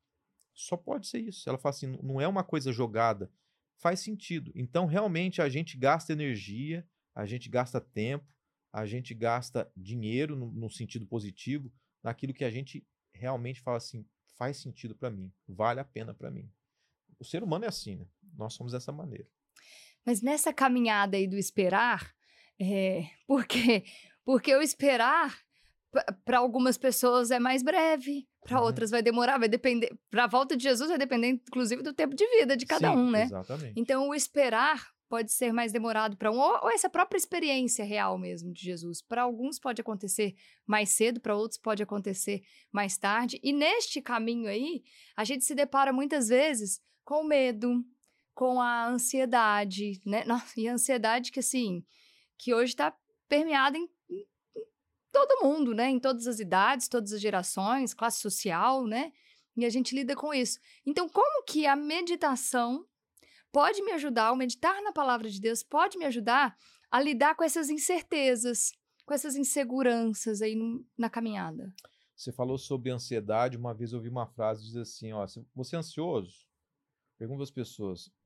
Só pode ser isso. Ela fala assim, não é uma coisa jogada, faz sentido. Então, realmente, a gente gasta energia, a gente gasta tempo, a gente gasta dinheiro no, no sentido positivo, naquilo que a gente realmente fala assim, faz sentido para mim, vale a pena para mim. O ser humano é assim, né? Nós somos dessa maneira. Mas nessa caminhada aí do esperar, é, por quê? Porque o esperar, para algumas pessoas, é mais breve, para uhum. outras vai demorar, vai depender. Para a volta de Jesus vai depender, inclusive, do tempo de vida de cada Sim, um, né? Exatamente. Então, o esperar pode ser mais demorado para um, ou, ou essa própria experiência real mesmo de Jesus. Para alguns pode acontecer mais cedo, para outros pode acontecer mais tarde. E neste caminho aí, a gente se depara muitas vezes com o medo, com a ansiedade, né? Nossa, e a ansiedade que, assim, que hoje está permeada em, em todo mundo, né? Em todas as idades, todas as gerações, classe social, né? E a gente lida com isso. Então, como que a meditação pode me ajudar, o meditar na palavra de Deus pode me ajudar a lidar com essas incertezas, com essas inseguranças aí no, na caminhada? Você falou sobre ansiedade, uma vez eu ouvi uma frase que diz assim, ó, você é ansioso? Pergunta às pessoas,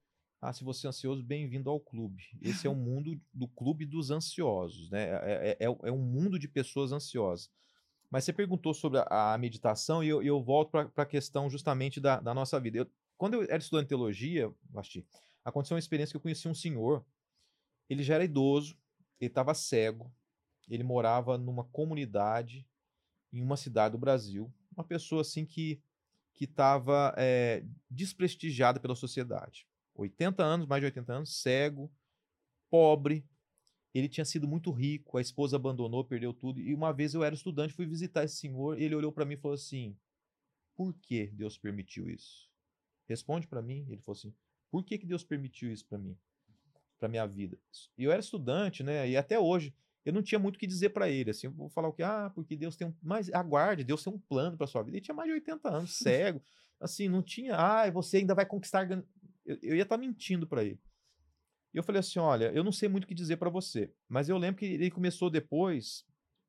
Ah, se você é ansioso, bem-vindo ao clube. Esse é o mundo do clube dos ansiosos, né? É, é, é, é um mundo de pessoas ansiosas. Mas você perguntou sobre a, a meditação e eu, eu volto para a questão justamente da, da nossa vida. Eu, quando eu era estudante de teologia, Basti, aconteceu uma experiência que eu conheci um senhor. Ele já era idoso, ele estava cego, ele morava numa comunidade em uma cidade do Brasil. Uma pessoa assim que que estava é, desprestigiada pela sociedade. oitenta anos, mais de oitenta anos, cego, pobre. Ele tinha sido muito rico, a esposa abandonou, perdeu tudo. E uma vez eu era estudante, fui visitar esse senhor, e ele olhou para mim e falou assim: por que Deus permitiu isso? Responde para mim. Ele falou assim: por que, que Deus permitiu isso para mim, para minha vida? E eu era estudante, né? E até hoje eu não tinha muito o que dizer para ele. Assim, eu vou falar o que? Ah, porque Deus tem um. Mas aguarde, Deus tem um plano para sua vida. Ele tinha mais de oitenta anos, cego. Assim, não tinha. Ah, você ainda vai conquistar. Eu, eu ia estar mentindo para ele. E eu falei assim: olha, eu não sei muito o que dizer para você, mas eu lembro que ele começou depois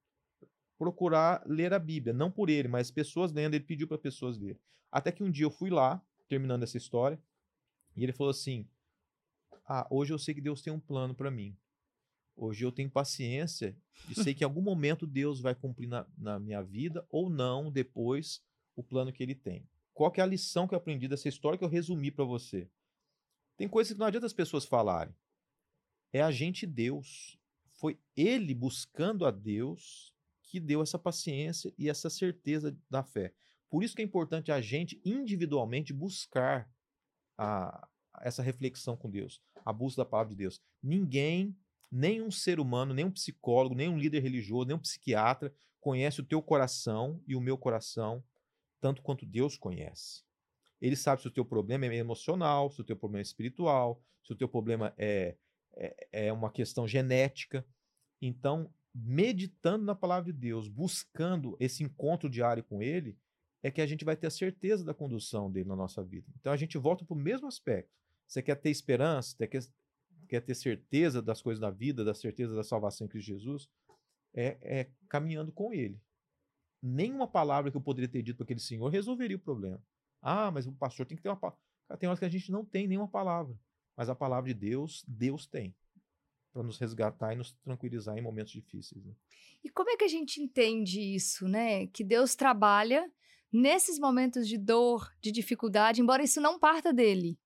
procurar ler a Bíblia, não por ele, mas pessoas lendo, ele pediu para pessoas lerem. Até que um dia eu fui lá, terminando essa história, e ele falou assim: ah, hoje eu sei que Deus tem um plano para mim. Hoje eu tenho paciência e sei que em algum momento Deus vai cumprir na, na minha vida ou não depois o plano que ele tem. Qual que é a lição que eu aprendi dessa história que eu resumi para você? Tem coisas que não adianta as pessoas falarem. É a gente Deus. Foi ele buscando a Deus que deu essa paciência e essa certeza da fé. Por isso que é importante a gente individualmente buscar a, essa reflexão com Deus, a busca da palavra de Deus. Ninguém, nenhum ser humano, nenhum psicólogo, nenhum líder religioso, nenhum psiquiatra conhece o teu coração e o meu coração tanto quanto Deus conhece. Ele sabe se o teu problema é emocional, se o teu problema é espiritual, se o teu problema é, é, é uma questão genética. Então, meditando na palavra de Deus, buscando esse encontro diário com Ele, é que a gente vai ter a certeza da condução dele na nossa vida. Então, a gente volta para o mesmo aspecto. Você quer ter esperança, você quer, quer ter certeza das coisas da vida, da certeza da salvação em Cristo Jesus, é, é caminhando com Ele. Nenhuma palavra que eu poderia ter dito para aquele senhor resolveria o problema. Ah, mas o pastor tem que ter uma palavra. Tem horas que a gente não tem nenhuma palavra. Mas a palavra de Deus, Deus tem. Para nos resgatar e nos tranquilizar em momentos difíceis. Né? E como é que a gente entende isso, né? Que Deus trabalha nesses momentos de dor, de dificuldade, embora isso não parta dele.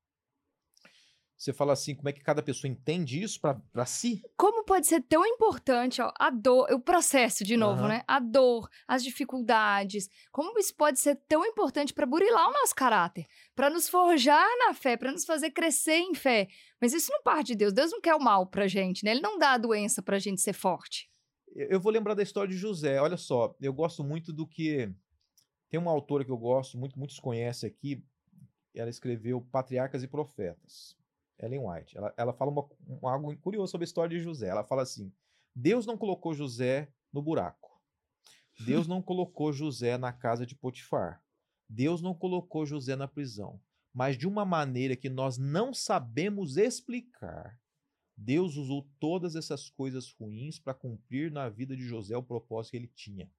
Você fala assim, como é que cada pessoa entende isso para si? Como pode ser tão importante, ó, a dor, o processo de novo, Aham. né? A dor, as dificuldades. Como isso pode ser tão importante para burilar o nosso caráter, para nos forjar na fé, para nos fazer crescer em fé. Mas isso não parte de Deus. Deus não quer o mal pra gente, né? Ele não dá a doença pra gente ser forte. Eu eu vou lembrar da história de José. Olha só, eu gosto muito do que... Tem uma autora que eu gosto, muito, muitos conhecem aqui. Ela escreveu Patriarcas e Profetas. Ellen White. Ela, ela fala uma, um, algo curioso sobre a história de José. Ela fala assim: Deus não colocou José no buraco. Deus não colocou José na casa de Potifar. Deus não colocou José na prisão. Mas de uma maneira que nós não sabemos explicar, Deus usou todas essas coisas ruins para cumprir na vida de José o propósito que ele tinha.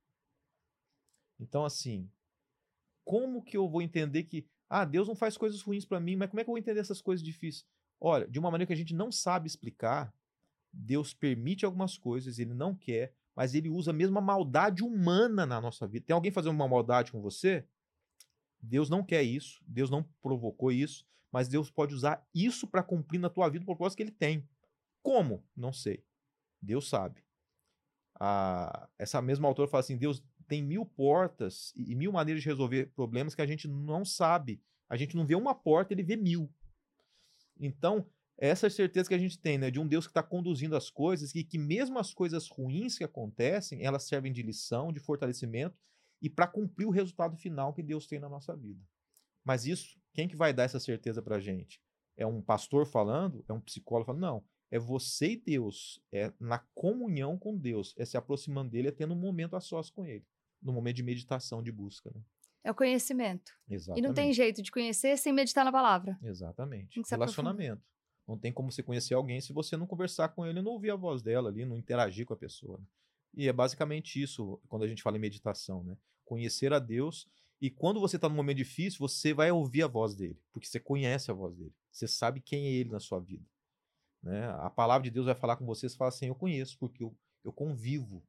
Então, assim, como que eu vou entender que ah, Deus não faz coisas ruins para mim, mas como é que eu vou entender essas coisas difíceis? Olha, de uma maneira que a gente não sabe explicar, Deus permite algumas coisas, Ele não quer, mas Ele usa mesmo a maldade humana na nossa vida. Tem alguém fazendo uma maldade com você? Deus não quer isso, Deus não provocou isso, mas Deus pode usar isso para cumprir na tua vida o propósito que Ele tem. Como? Não sei. Deus sabe. Ah, essa mesma autora fala assim, Deus tem mil portas e mil maneiras de resolver problemas que a gente não sabe. A gente não vê uma porta, ele vê mil. Então, essa é a certeza que a gente tem, né, de um Deus que está conduzindo as coisas e que mesmo as coisas ruins que acontecem, elas servem de lição, de fortalecimento e para cumprir o resultado final que Deus tem na nossa vida. Mas isso, quem que vai dar essa certeza para a gente? É um pastor falando? É um psicólogo falando? Não. É você e Deus, é na comunhão com Deus, é se aproximando dele, é tendo um momento a sós com ele, no momento de meditação, de busca. Né? É o conhecimento. Exatamente. E não tem jeito de conhecer sem meditar na palavra. Exatamente. Tem que se Relacionamento. Não tem como você conhecer alguém se você não conversar com ele, não ouvir a voz dela ali, não interagir com a pessoa. Né? E é basicamente isso quando a gente fala em meditação, né? Conhecer a Deus, e quando você está num momento difícil, você vai ouvir a voz dele, porque você conhece a voz dele. Você sabe quem é ele na sua vida, né? A palavra de Deus vai falar com você, você fala assim, eu conheço, porque eu, eu convivo.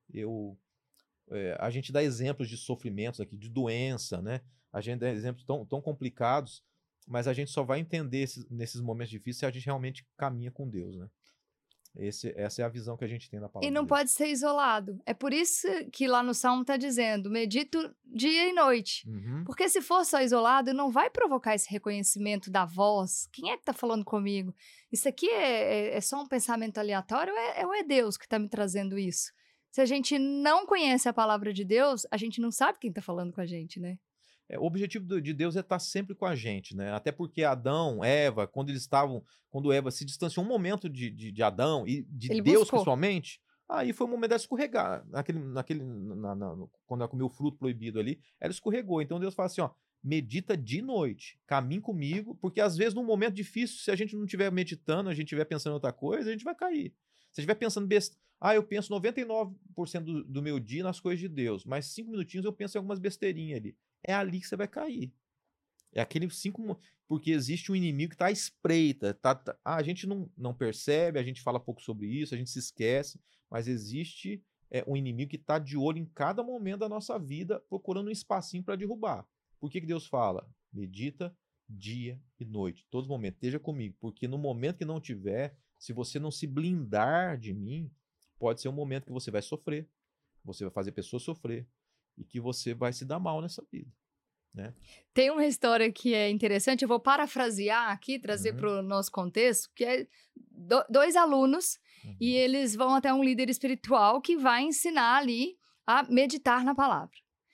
Eu, é, a gente dá exemplos de sofrimentos aqui, de doença, né? A gente dá exemplos tão, tão complicados, mas a gente só vai entender esses, nesses momentos difíceis se a gente realmente caminha com Deus, né? Esse, essa é a visão que a gente tem da palavra E de não Deus. pode ser isolado. É por isso que lá no Salmo está dizendo, medito dia e noite. Uhum. Porque se for só isolado, não vai provocar esse reconhecimento da voz. Quem é que está falando comigo? Isso aqui é, é, é só um pensamento aleatório ou é, ou é Deus que está me trazendo isso? Se a gente não conhece a palavra de Deus, a gente não sabe quem está falando com a gente, né? É, o objetivo do- de Deus é estar sempre com a gente, né? Até porque Adão, Eva, quando eles estavam, quando Eva se distanciou um momento de, de, de Adão e de Ele Deus buscou. pessoalmente, aí foi o momento dela escorregar. Naquele, naquele, na, na- no- quando ela comeu o fruto proibido ali, ela escorregou. Então Deus fala assim, ó, medita de noite, caminhe comigo, porque às vezes num momento difícil, se a gente não estiver meditando, a gente estiver pensando em outra coisa, a gente vai cair. Se estiver pensando besteira, ah, eu penso noventa e nove por cento do, do meu dia nas coisas de Deus, mas cinco minutinhos eu penso em algumas besteirinhas ali. É ali que você vai cair. É aquele cinco. mo- Porque existe um inimigo que está à espreita. Tá, tá- ah, a gente não, não percebe, a gente fala pouco sobre isso, a gente se esquece, mas existe é, um inimigo que está de olho em cada momento da nossa vida, procurando um espacinho para derrubar. Por que, que Deus fala? Medita dia e noite, todos os momentos, esteja comigo, porque no momento que não tiver, se você não se blindar de mim, pode ser um momento que você vai sofrer, você vai fazer pessoas sofrer e que você vai se dar mal nessa vida, né? Tem uma história que é interessante, eu vou parafrasear aqui, trazer Uhum. para o nosso contexto, que é do- dois alunos e Uhum. eles vão até um líder espiritual que vai ensinar ali a meditar na palavra.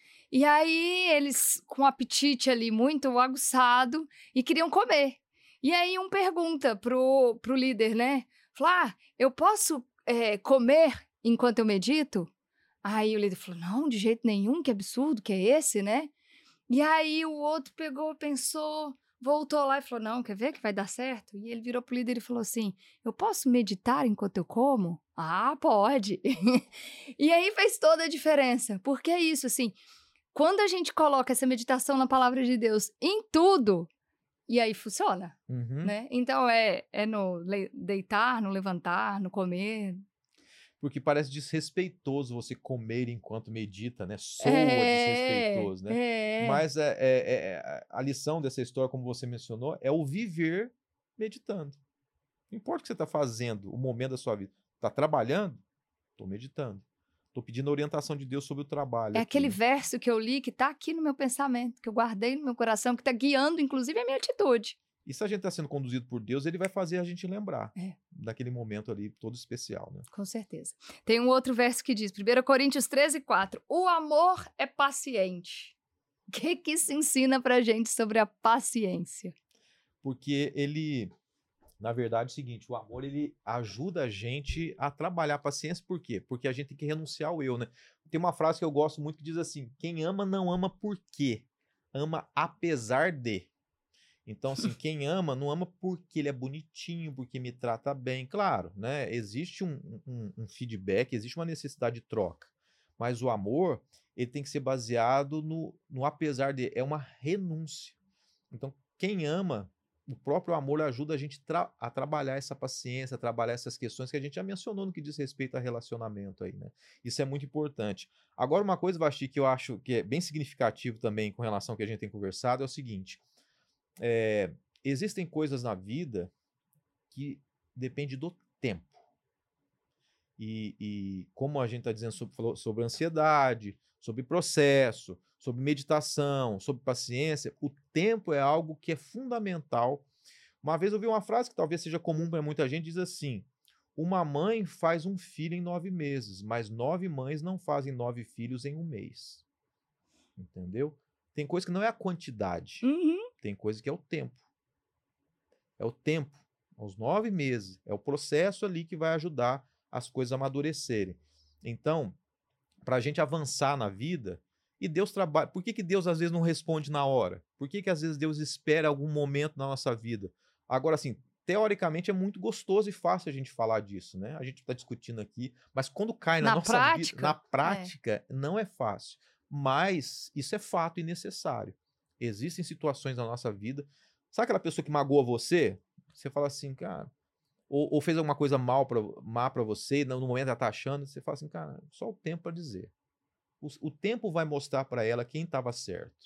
E aí eles com o apetite ali muito aguçado e queriam comer. E aí um pergunta pro, pro líder, né? Fala, ah, eu posso é, comer enquanto eu medito? Aí o líder falou, não, de jeito nenhum, que absurdo que é esse, né? E aí o outro pegou, pensou, voltou lá e falou, não, quer ver que vai dar certo? E ele virou pro líder e falou assim, eu posso meditar enquanto eu como? Ah, pode. E aí fez toda a diferença, porque é isso, assim, quando a gente coloca essa meditação na palavra de Deus em tudo, e aí funciona, Uhum. né? Então é, é no le- deitar, no levantar, no comer. Porque parece desrespeitoso você comer enquanto medita, né? Soa É, desrespeitoso, né? é. Mas é, é- é- a lição dessa história, como você mencionou, é o viver meditando. Não importa o que você está fazendo, o momento da sua vida. Está trabalhando? Estou meditando. Estou pedindo a orientação de Deus sobre o trabalho É aqui, aquele né? verso que eu li que está aqui no meu pensamento, que eu guardei no meu coração, que está guiando, inclusive, a minha atitude. E se a gente está sendo conduzido por Deus, ele vai fazer a gente lembrar É. daquele momento ali todo especial, né? Com certeza. Tem um outro verso que diz, primeira Coríntios treze, quatro. O amor é paciente. O que, que isso ensina pra gente sobre a paciência? Porque ele, na verdade, é o seguinte, o amor ele ajuda a gente a trabalhar a paciência, por quê? Porque a gente tem que renunciar ao eu, né? Tem uma frase que eu gosto muito que diz assim: quem ama não ama por quê? Ama apesar de. Então, assim, quem ama não ama porque ele é bonitinho, porque me trata bem. Claro, né? Existe um, um, um feedback, existe uma necessidade de troca. Mas o amor, ele tem que ser baseado no, no apesar de. É uma renúncia. Então, quem ama, o próprio amor ajuda a gente tra a trabalhar essa paciência, a trabalhar essas questões que a gente já mencionou no que diz respeito a relacionamento aí, né? Isso é muito importante. Agora, uma coisa, Vasti, que eu acho que é bem significativo também com relação ao que a gente tem conversado é o seguinte: é, existem coisas na vida que dependem do tempo. E, e como a gente está dizendo sobre, falou sobre ansiedade, sobre processo, sobre meditação, sobre paciência, o tempo é algo que é fundamental. Uma vez eu vi uma frase que talvez seja comum para muita gente, diz assim: uma mãe faz um filho em nove meses, mas nove mães não fazem nove filhos em um mês. Entendeu? Tem coisa que não é a quantidade, Uhum. tem coisa que é o tempo. É o tempo, aos nove meses, é o processo ali que vai ajudar as coisas a amadurecerem. Então, para a gente avançar na vida, e Deus trabalha. Por que, que Deus às vezes não responde na hora? Por que, que às vezes Deus espera algum momento na nossa vida? Agora, assim, teoricamente é muito gostoso e fácil a gente falar disso, né? A gente está discutindo aqui, mas quando cai na, Na nossa prática, vida, na é. prática, não é fácil. Mas isso é fato e necessário. Existem situações na nossa vida, Sabe aquela pessoa que magoa você? Você fala assim, cara... Ou, ou fez alguma coisa mal pra, má pra você, e no momento ela tá achando, você fala assim, cara, só o tempo pra dizer. O, o tempo vai mostrar pra ela quem tava certo.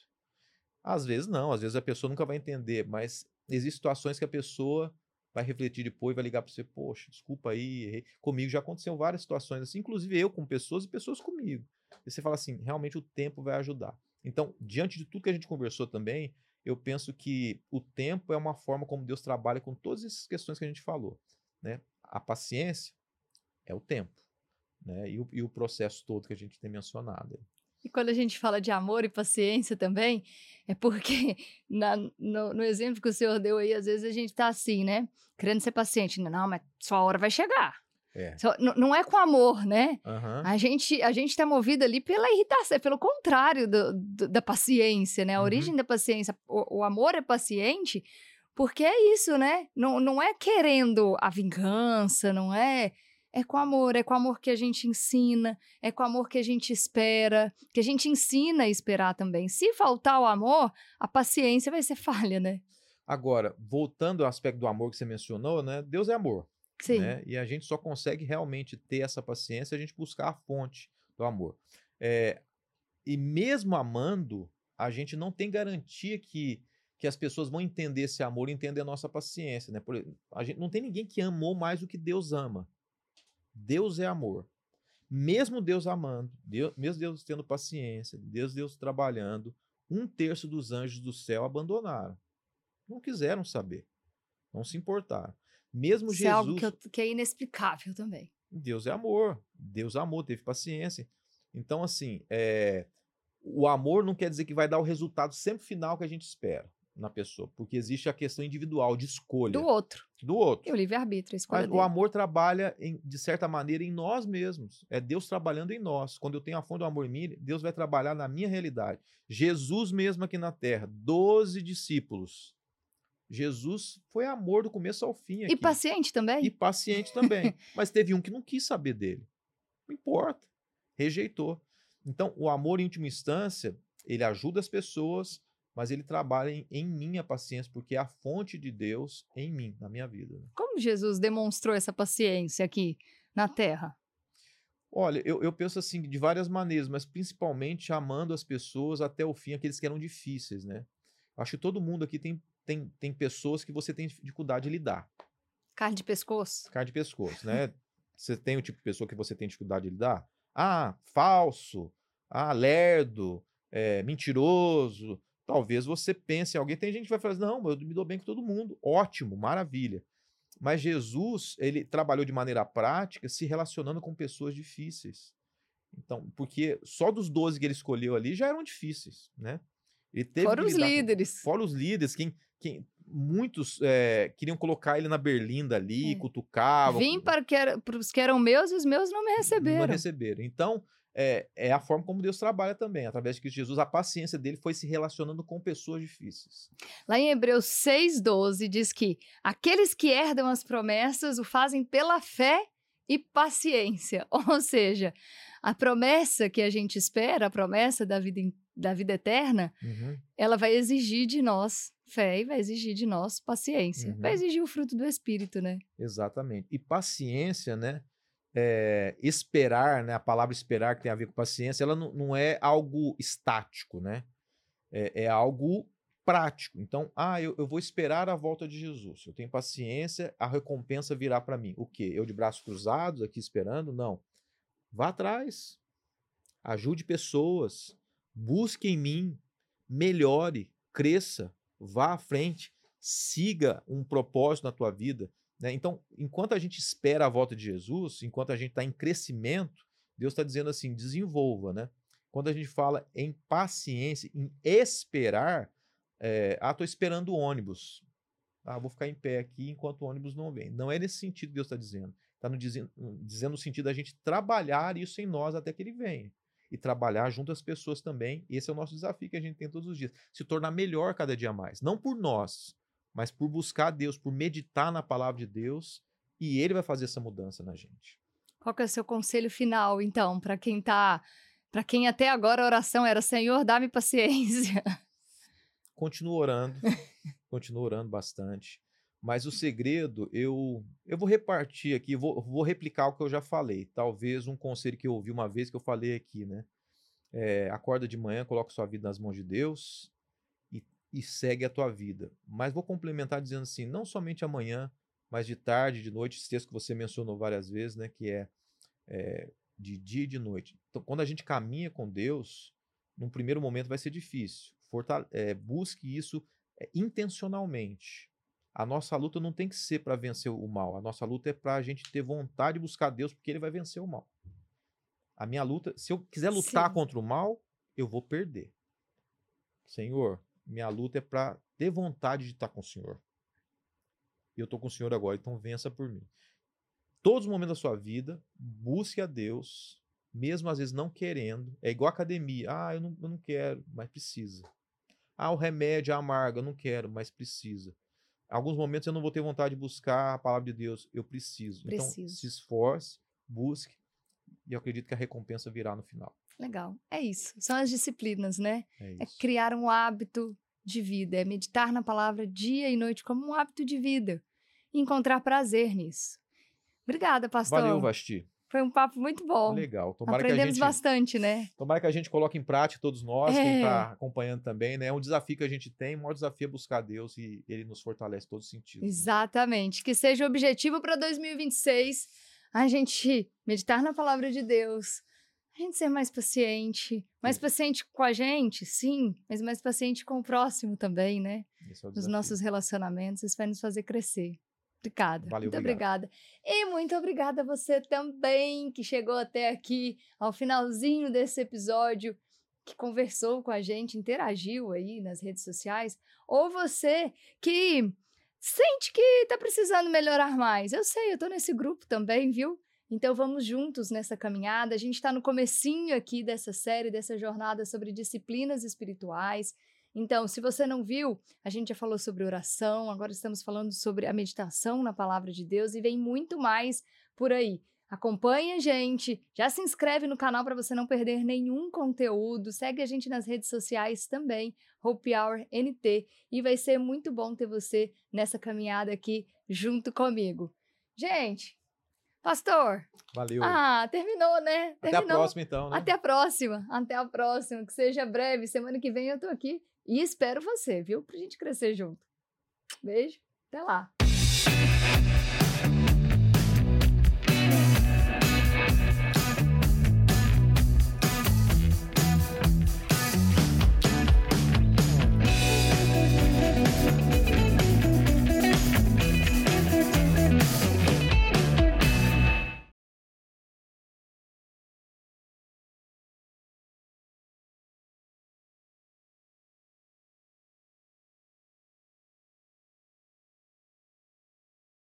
Às vezes não, às vezes a pessoa nunca vai entender, mas existem situações que a pessoa vai refletir depois, vai ligar pra você, poxa, desculpa aí, errei. Comigo já aconteceu várias situações assim, inclusive eu com pessoas e pessoas comigo. E você fala assim, realmente o tempo vai ajudar. Então, diante de tudo que a gente conversou também, eu penso que o tempo é uma forma como Deus trabalha com todas essas questões que a gente falou, né? A paciência é o tempo, né? E o, e o processo todo que a gente tem mencionado. E quando a gente fala de amor e paciência também, é porque na- no, no exemplo que o senhor deu aí, às vezes a gente tá assim, né? Querendo ser paciente. Não, mas sua hora vai chegar. É. Só- n- não é com amor, né? Aham. A gente, a gente tá movido ali pela irritação, é pelo contrário do- do- da paciência, né? A Uhum. origem da paciência. O, o amor é paciente porque é isso, né? Não, não é querendo a vingança, não é. É com amor, é com amor que a gente ensina, é com amor que a gente espera, que a gente ensina a esperar também. Se faltar o amor, a paciência vai ser falha, né? Agora, voltando ao aspecto do amor que você mencionou, né? Deus é amor, Sim. né? E a gente só consegue realmente ter essa paciência se a gente buscar a fonte do amor. É, e mesmo amando, a gente não tem garantia que, que as pessoas vão entender esse amor e entender a nossa paciência, né? Por, a gente, não tem ninguém que amou mais do que Deus ama. Deus é amor. Mesmo Deus amando, Deus, mesmo Deus tendo paciência, Deus, Deus trabalhando, um terço dos anjos do céu abandonaram. Não quiseram saber, não se importaram. Mesmo Isso é algo Jesus, que, eu- que é inexplicável também. Deus é amor, Deus amou, teve paciência. Então, assim, é, o amor não quer dizer que vai dar o resultado sempre final que a gente espera na pessoa, porque existe a questão individual de Do escolha outro. do outro. E o livre-arbítrio, a escolha Mas o dele. amor trabalha, em- de certa maneira, em nós mesmos. É Deus trabalhando em nós. Quando eu tenho a fonte do amor em mim, Deus vai trabalhar na minha realidade. Jesus mesmo aqui na terra, doze discípulos. Jesus foi amor do começo ao fim aqui. E paciente também? E paciente também. Mas teve um que não quis saber dele. Não importa. Rejeitou. Então, o amor em última instância, ele ajuda as pessoas, mas ele trabalha em, em mim a paciência, porque é a fonte de Deus em mim, na minha vida. Como Jesus demonstrou essa paciência aqui na Terra? Olha, eu, eu penso assim de várias maneiras, mas principalmente amando as pessoas até o fim, aqueles que eram difíceis, né? Acho que todo mundo aqui tem, tem, tem pessoas que você tem dificuldade de lidar. Carne de pescoço? Carne de pescoço, né? Você tem o tipo de pessoa que você tem dificuldade de lidar? Ah, falso, ah, lerdo, é, mentiroso. Talvez você pense em alguém. Tem gente que vai falar, não, eu me dou bem com todo mundo. Ótimo, maravilha. Mas Jesus, ele trabalhou de maneira prática se relacionando com pessoas difíceis. Então, porque só dos doze que ele escolheu ali já eram difíceis, né? Ele teve Fora que os lidar com- líderes. Fora os líderes, quem, quem, muitos é, queriam colocar ele na berlinda ali, É. cutucavam. Vim para, que era, para os que eram meus e os meus não me Não receberam. receberam. Então, é, é a forma como Deus trabalha também. Através de Cristo Jesus, a paciência dele foi se relacionando com pessoas difíceis. Lá em Hebreus seis, doze diz que aqueles que herdam as promessas o fazem pela fé e paciência. Ou seja, a promessa que a gente espera, a promessa da vida, em- da vida eterna, Uhum. ela vai exigir de nós fé e vai exigir de nós paciência. Uhum. Vai exigir o fruto do Espírito, né? Exatamente. E paciência, né? É, esperar, né? A palavra esperar que tem a ver com paciência, ela não, não é algo estático, né? É, é algo prático. Então, ah, eu, eu vou esperar a volta de Jesus. Eu tenho paciência, a recompensa virá para mim. O quê? Eu de braços cruzados aqui esperando? Não. Vá atrás. Ajude pessoas. Busque em mim. Melhore. Cresça. Vá à frente. Siga um propósito na tua vida. Né? Então, enquanto a gente espera a volta de Jesus, enquanto a gente está em crescimento, Deus está dizendo assim, desenvolva, né? Quando a gente fala em paciência, em esperar, é, ah, estou esperando o ônibus. Ah, vou ficar em pé aqui enquanto o ônibus não vem. Não é nesse sentido que Deus está dizendo. Está dizendo, dizendo no sentido da gente trabalhar isso em nós até que ele venha. E trabalhar junto às pessoas também. Esse é o nosso desafio que a gente tem todos os dias. Se tornar melhor cada dia mais. Não por nós, mas por buscar Deus, por meditar na palavra de Deus. E ele vai fazer essa mudança na gente. Qual que é o seu conselho final, então, para quem tá, para quem até agora a oração era Senhor, dá-me paciência. Continua orando. Continua continuo orando bastante. Mas o segredo, eu, eu vou repartir aqui, vou, vou replicar o que eu já falei. Talvez um conselho que eu ouvi uma vez que eu falei aqui, né? É, acorda de manhã, coloca sua vida nas mãos de Deus e, e segue a tua vida. Mas vou complementar dizendo assim, não somente amanhã, mas de tarde, de noite, esse texto que você mencionou várias vezes, né? Que é, é de dia e de noite. Então, quando a gente caminha com Deus, num primeiro momento vai ser difícil. Fortale- é, busque isso é, intencionalmente. A nossa luta não tem que ser para vencer o mal. A nossa luta é para a gente ter vontade de buscar Deus, porque Ele vai vencer o mal. A minha luta, se eu quiser lutar Sim. contra o mal, eu vou perder. Senhor, minha luta é para ter vontade de estar com o Senhor. E eu estou com o Senhor agora, então vença por mim. Todos os momentos da sua vida, busque a Deus, mesmo às vezes não querendo. É igual academia. Ah, eu não, eu não quero, mas precisa. Ah, o remédio é amargo, eu não quero, mas precisa. Em alguns momentos eu não vou ter vontade de buscar a palavra de Deus, eu preciso. Então, Preciso. se esforce, busque, e eu acredito que a recompensa virá no final. Legal. É isso. São as disciplinas, né? É É isso. criar um hábito de vida, é meditar na palavra dia e noite como um hábito de vida e encontrar prazer nisso. Obrigada, pastor. Valeu, Vasti. Foi um papo muito bom. Legal. Tomara que a Aprendemos gente, bastante, né? tomara que a gente coloque em prática, todos nós, quem É. está acompanhando também, né? É um desafio que a gente tem, o maior desafio é buscar Deus e Ele nos fortalece em todos os sentidos. Né? Exatamente. Que seja o objetivo para dois mil e vinte e seis a gente meditar na palavra de Deus, a gente ser mais paciente, mais Sim. paciente com a gente, sim, mas mais paciente com o próximo também, né? Esse é o Nos desafio. nossos relacionamentos, isso vai nos fazer crescer. Obrigada. Valeu, muito obrigado. obrigada. E muito obrigada a você também que chegou até aqui, ao finalzinho desse episódio, que conversou com a gente, interagiu aí nas redes sociais, ou você que sente que está precisando melhorar mais. Eu sei, eu estou nesse grupo também, viu? Então vamos juntos nessa caminhada. A gente está no comecinho aqui dessa série, dessa jornada sobre disciplinas espirituais. Então, se você não viu, a gente já falou sobre oração, agora estamos falando sobre a meditação na palavra de Deus e vem muito mais por aí. Acompanhe a gente, já se inscreve no canal para você não perder nenhum conteúdo, segue a gente nas redes sociais também, Hope Hour N T, e vai ser muito bom ter você nessa caminhada aqui junto comigo. Gente, pastor, Valeu. ah, terminou, né? Até Terminou. a próxima, então, né? Até a próxima, até a próxima, que seja breve, semana que vem eu tô aqui e espero você, viu? Pra gente crescer junto. Beijo, até lá.